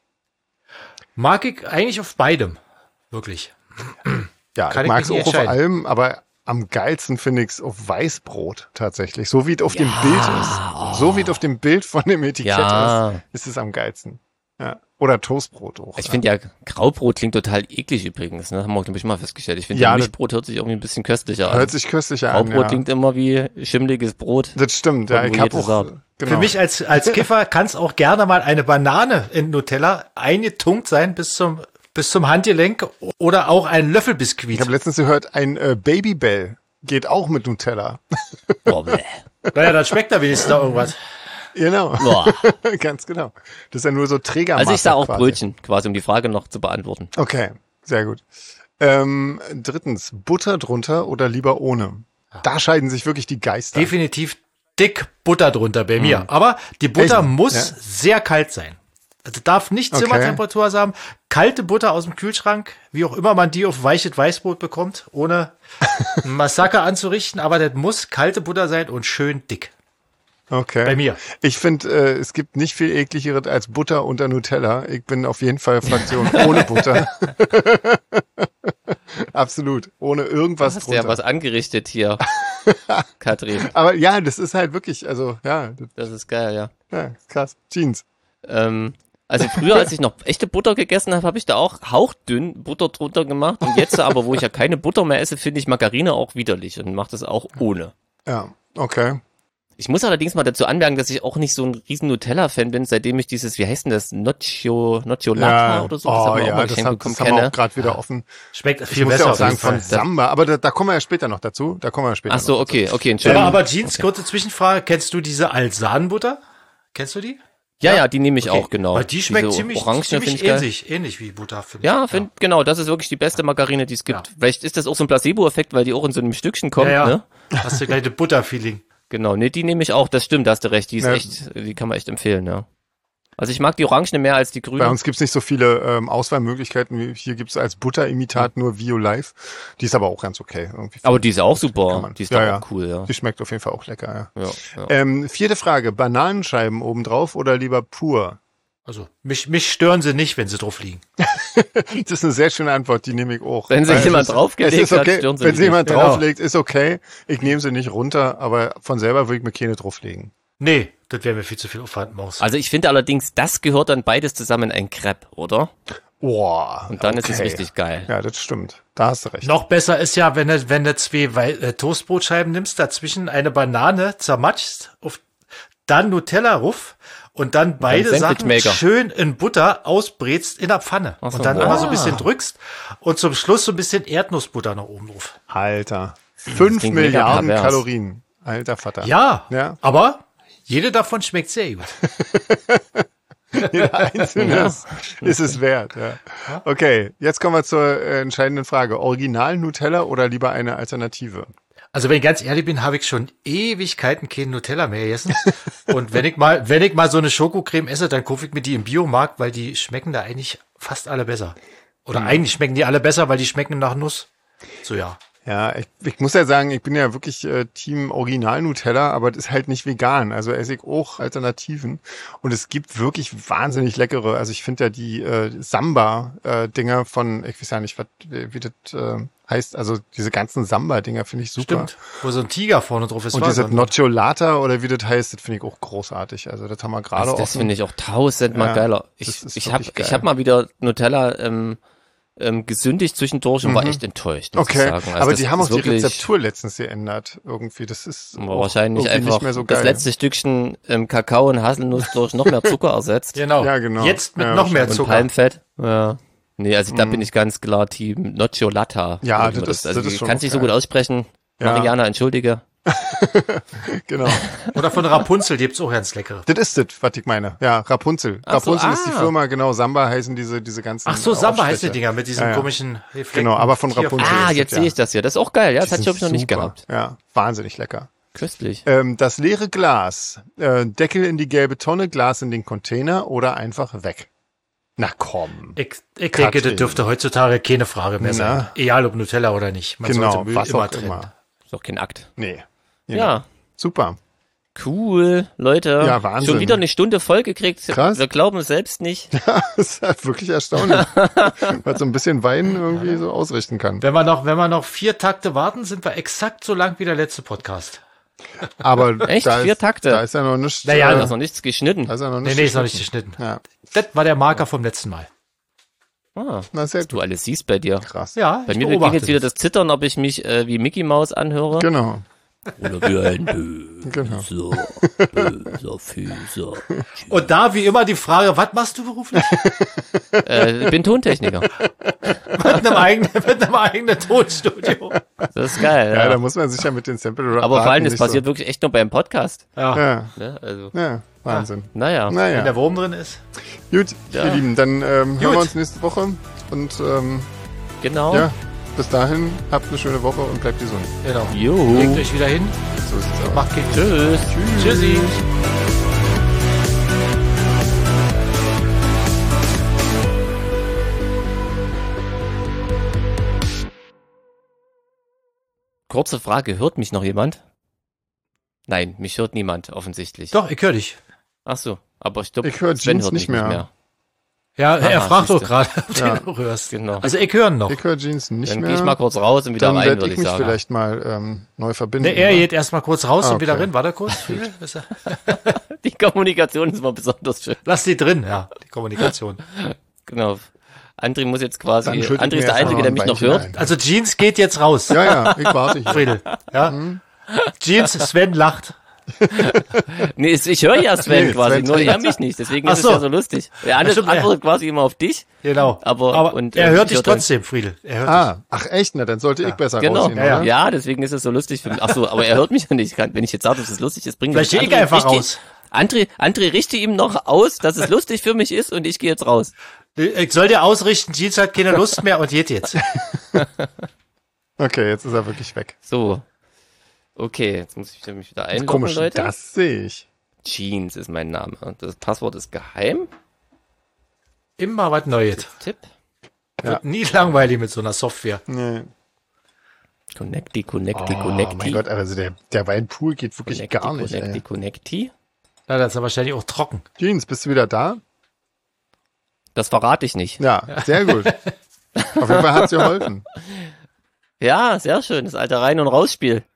Mag ich eigentlich auf beidem. Wirklich. Ja, Kann ich ich mag mich es nie auch auf entscheiden. allem, aber am geilsten finde ich es auf Weißbrot tatsächlich. So wie es auf dem Bild ist. So wie es auf dem Bild von dem Etikett Ja. ist, ist es am geilsten. Ja. Oder Toastbrot auch. Ich finde ja, Graubrot klingt total eklig übrigens, ne? Haben wir, glaube ich, mal festgestellt. Ich finde, Ja, ja, das- Milchbrot hört sich irgendwie ein bisschen köstlicher an. Hört sich köstlicher an. Graubrot Ja. klingt immer wie schimmliges Brot. Das stimmt, ja. Von Ich wo habe jedes auch, Saat. genau. Für mich als, als Kiffer kann es auch gerne mal eine Banane in Nutella eingetunkt sein bis zum, bis zum Handgelenk oder auch ein Löffelbiskuit. Ich habe letztens gehört, ein äh, Babybell geht auch mit Nutella. Boah, bäh. Naja, dann schmeckt da wenigstens noch irgendwas. Genau. Boah. Ganz genau. Das ist ja nur so Trägermasse. Also ich sage auch quasi. Brötchen, quasi, um die Frage noch zu beantworten. Okay, sehr gut. Ähm, drittens, Butter drunter oder lieber ohne? Da scheiden sich wirklich die Geister. Definitiv dick Butter drunter bei mir. Aber die Butter Echt? muss Ja. sehr kalt sein. Also darf nicht Okay. Zimmertemperatur haben. Kalte Butter aus dem Kühlschrank, wie auch immer man die auf weiches Weißbrot bekommt, ohne ein Massaker anzurichten. Aber das muss kalte Butter sein und schön dick. Okay. Bei mir. Ich finde, äh, es gibt nicht viel ekligeres als Butter unter Nutella. Ich bin auf jeden Fall Fraktion ohne Butter. Absolut. Ohne irgendwas Hast du ja drunter. was angerichtet hier, Katrin. Aber ja, das ist halt wirklich, also ja, das, Das ist geil, ja. ja krass. Jeans. Ähm, also früher, als ich noch echte Butter gegessen habe, habe ich da auch hauchdünn Butter drunter gemacht. Und jetzt aber, wo ich ja keine Butter mehr esse, finde ich Margarine auch widerlich und mache das auch ohne. Ja, okay. Ich muss allerdings mal dazu anmerken, dass ich auch nicht so ein riesen Nutella-Fan bin, seitdem ich dieses, wie heißt denn das, Noccio, Nocciolata Ja, oder so, oh, haben wir ja, auch mal das, geschenkt hat, bekommen, das haben wir kenne. auch gerade wieder offen. Schmeckt Ich viel muss besser ja auch auf sagen jeden von Fall. Samba, aber da, da kommen wir ja später noch dazu. Da kommen wir später Ach so, noch okay, dazu. okay, Entschuldigung. Aber, aber Jeans, Okay. kurze Zwischenfrage. Kennst du diese Alsanbutter? Kennst du die? Ja, ja, die nehme ich Okay. auch, genau. Weil die schmeckt Diese ziemlich, Orange finde ziemlich ich geil. ähnlich, ähnlich wie Butter, finde Ja, ich. find, genau, das ist wirklich die beste Margarine, die es gibt. Ja. Vielleicht ist das auch so ein Placebo-Effekt, weil die auch in so einem Stückchen kommt, ja, ja. ne? Hast du gleich ein Butter-Feeling. Genau, nee, die nehme ich auch, das stimmt, da hast du recht, die ist Ja. echt, die kann man echt empfehlen, ja. Also ich mag die Orangene mehr als die Bei grüne. uns gibt's nicht so viele ähm, Auswahlmöglichkeiten. wie Hier gibt's als Butterimitat nur Vio Live. Die ist aber auch ganz okay. Irgendwie Aber die ist auch Kann super, man. die ist Ja, doch ja. auch cool, ja. Die schmeckt auf jeden Fall auch lecker, ja. ja, ja. Ähm, vierte Frage. Bananenscheiben obendrauf oder lieber pur? Also, mich, mich stören sie nicht, wenn sie drauf liegen. Das ist eine sehr schöne Antwort, die nehme ich auch. Wenn sich Weil jemand es ist- draufgelegt es ist hat, okay. stören sie Wenn mich sich jemand nicht. Genau. drauflegt, ist okay. Ich nehme sie nicht runter, aber von selber würde ich mir keine drauflegen. Nee, das wäre mir viel zu viel Aufwand, Maus. Also ich finde allerdings, das gehört dann beides zusammen in ein Crepe, oder? Boah. Und dann ist es okay. richtig geil. Ja, das stimmt. Da hast du recht. Noch besser ist ja, wenn du, wenn du zwei Wei- äh, Toastbrotscheiben nimmst, dazwischen eine Banane zermatschst, auf, dann Nutella ruf und dann beide Sachen Sandwichmaker. schön in Butter ausbrätst in der Pfanne. Ach so, und dann wow. immer so ein bisschen drückst und zum Schluss so ein bisschen Erdnussbutter nach oben drauf. Alter. Fünf klingt mega Milliarden pervers. Kalorien. Alter Vater. Ja, Ja. aber jede davon schmeckt sehr gut. Jeder einzelne ist, ist es wert. Ja. Okay, jetzt kommen wir zur äh, entscheidenden Frage. Original Nutella oder lieber eine Alternative? Also wenn ich ganz ehrlich bin, habe ich schon Ewigkeiten kein Nutella mehr gegessen. Und wenn ich mal, wenn ich mal so eine Schokocreme esse, dann kaufe ich mir die im Biomarkt, weil die schmecken da eigentlich fast alle besser. Oder Hm. eigentlich schmecken die alle besser, weil die schmecken nach Nuss. So ja. Ja, ich, ich muss ja sagen, ich bin ja wirklich äh, Team Original Nutella, aber das ist halt nicht vegan. Also esse ich auch Alternativen. Und es gibt wirklich wahnsinnig leckere. Also ich finde ja die äh, Samba-Dinger von, ich weiß ja nicht, was, wie, wie das äh, heißt. Also diese ganzen Samba-Dinger finde ich super. Stimmt. Wo so ein Tiger vorne drauf ist. Und war diese so ein- Nocciolata oder wie das heißt, das finde ich auch großartig. Also das haben wir gerade Also das offen. finde ich auch tausendmal Ja, geiler. das Ich, ist ich habe wirklich geil. ich hab mal wieder Nutella ähm, ähm, gesündigt zwischendurch und war echt enttäuscht, muss Mhm. Okay, ich sagen. Also aber das die haben auch ist die wirklich- Rezeptur letztens geändert. Irgendwie, das ist war auch wahrscheinlich irgendwie einfach nicht mehr so das geil. letzte Stückchen ähm, Kakao und Haselnuss durch noch mehr Zucker ersetzt. Genau. Ja, genau. Jetzt mit Ja, noch mehr Und Zucker. Palmfett. Ja. Nee, also da bin ich ganz klar Team Nocciolata. Ja, Oder wie man das ist- also das ist schon kannst nicht so geil. gut aussprechen. Ja. Mariana, entschuldige. Genau. Oder von Rapunzel gibt's auch ganz leckere. Das ist das, was ich meine. Ja, Rapunzel. Ach so, Rapunzel ist die ah. Firma, genau. Samba heißen diese, diese ganzen. Ach so, Samba heißt die Aufstriche. Dinger mit diesen Ja, ja. komischen Reflekten. Genau, aber von Tier- Rapunzel. Ah, ist jetzt das, sehe ja. ich das hier. Das ist auch geil, ja. Das Die hatte ich, sind glaube ich, noch nicht super. gehabt. Ja, wahnsinnig lecker. Köstlich. Ähm, das leere Glas. Äh, Deckel in die gelbe Tonne, Glas in den Container oder einfach weg. Na komm. Ich, ich denke, Katrin. das dürfte heutzutage keine Frage mehr sein. Na. Egal ob Nutella oder nicht. Man Genau, sollte Müll was immer auch trennen. immer. Ist doch kein Akt. Nee. Ja. Super. Cool, Leute. Ja, Wahnsinn. Schon wieder eine Stunde voll gekriegt. Krass. Wir glauben es selbst nicht. Das ist halt wirklich erstaunlich. Weil so ein bisschen Wein irgendwie so ausrichten kann. Wenn wir noch, wenn wir noch vier Takte warten, sind wir exakt so lang wie der letzte Podcast. Aber Echt? da Vier ist, Takte? Da ist ja noch nichts. Naja, Da äh, ist noch nichts geschnitten. da ist ja noch Nee, nichts. nee, ist noch nicht geschnitten. Ja. Das war der Marker vom letzten Mal. Ah, Na, sehr was du gut. alles siehst bei dir. Krass. Ja, Bei ich mir ging beobachte jetzt wieder das Zittern, ob ich mich äh, wie Mickey Mouse anhöre. Genau. Oder wie ein böser, Genau. böser Füßer. Und da wie immer die Frage, was machst du beruflich? Äh, ich bin Tontechniker. mit einem eigenen, mit einem eigenen Tonstudio. Das ist geil. Ja, Ja, da muss man sich ja mit den Sample aber vor allem, das nicht passiert wirklich echt nur beim Podcast. Ja. So. Ja, Ne? Also, ja, Wahnsinn. naja. Wenn Naja, der Wurm drin ist. gut, Ja. ihr Lieben, dann ähm, hören wir Gut. uns nächste Woche und ähm, Genau. ja, bis dahin, habt eine schöne Woche und bleibt gesund. Genau. Juhu. Legt euch wieder hin. So sieht's aus. Macht Keks. Tschüss. Tschüssi. Kurze Frage, hört mich noch jemand? Nein, mich hört niemand, offensichtlich. Doch, ich höre dich. Ach so, aber ich glaube, Ich höre Sven Jeans hört nicht mich mehr. Ja, er Aha, fragt doch siehste. gerade, ob Ja. du noch hörst. Genau. Also ich höre ihn noch. Ich höre Jeans nicht Dann mehr. gehe ich mal kurz raus und wieder Dann rein, werde würde ich ich mich sagen. vielleicht mal ähm, neu verbinden. Ne, er geht erstmal kurz raus Ah, und wieder okay. rein. Warte kurz. Ist er- Die Kommunikation ist mal besonders schön. Lass die drin, ja, die Kommunikation. Genau. André muss jetzt quasi, Dann schüttet André ist mir der erst Einzige, mal der ein mich noch Beinchen hört. ein. Also Jeans geht jetzt raus. Ja, ja, ich warte hier. Friedel. Ja. Jeans, Sven lacht. Nee, ich, ich höre ja Sven Nee, quasi, Sven nur trinkt. er mich nicht. Deswegen Ach ist so. es ja so lustig. Der andere stimmt, antwortet quasi immer auf dich. Genau. Aber, Aber und, er ähm, hört ich dich hör dann- trotzdem, Friedel. Er hört dich. Ah, ach echt, na, dann sollte ich besser Genau, raussehen, ja, oder? ja, deswegen ist es so lustig für mich. Ach so, aber er hört mich ja nicht. Kann, wenn ich jetzt sage, dass es lustig ist, bringt Vielleicht das gehe ich André einfach richte- raus. André, André richte ihm noch aus, dass es lustig für mich ist und ich gehe jetzt raus. Ich soll dir ausrichten, Jeans hat keine Lust mehr und geht jetzt. Okay, jetzt ist er wirklich weg. So. Okay, jetzt muss ich mich wieder einloggen, Komisch, Leute. das sehe ich. Jeans ist mein Name. Das Passwort ist geheim. Immer was Neues. Tipp. Wird nie langweilig mit so einer Software. Nee. Connecti, connecti, Oh connecti. mein Gott, also der, der Weinpool geht wirklich Connecti, gar nicht, connecti, ey. connecti. Na, das ist ja wahrscheinlich auch trocken. Jeans, bist du wieder da? Das verrate ich nicht. Ja, sehr gut. Auf jeden Fall hat's geholfen. Ja, sehr schön. Das alte Rein- und Rausspiel.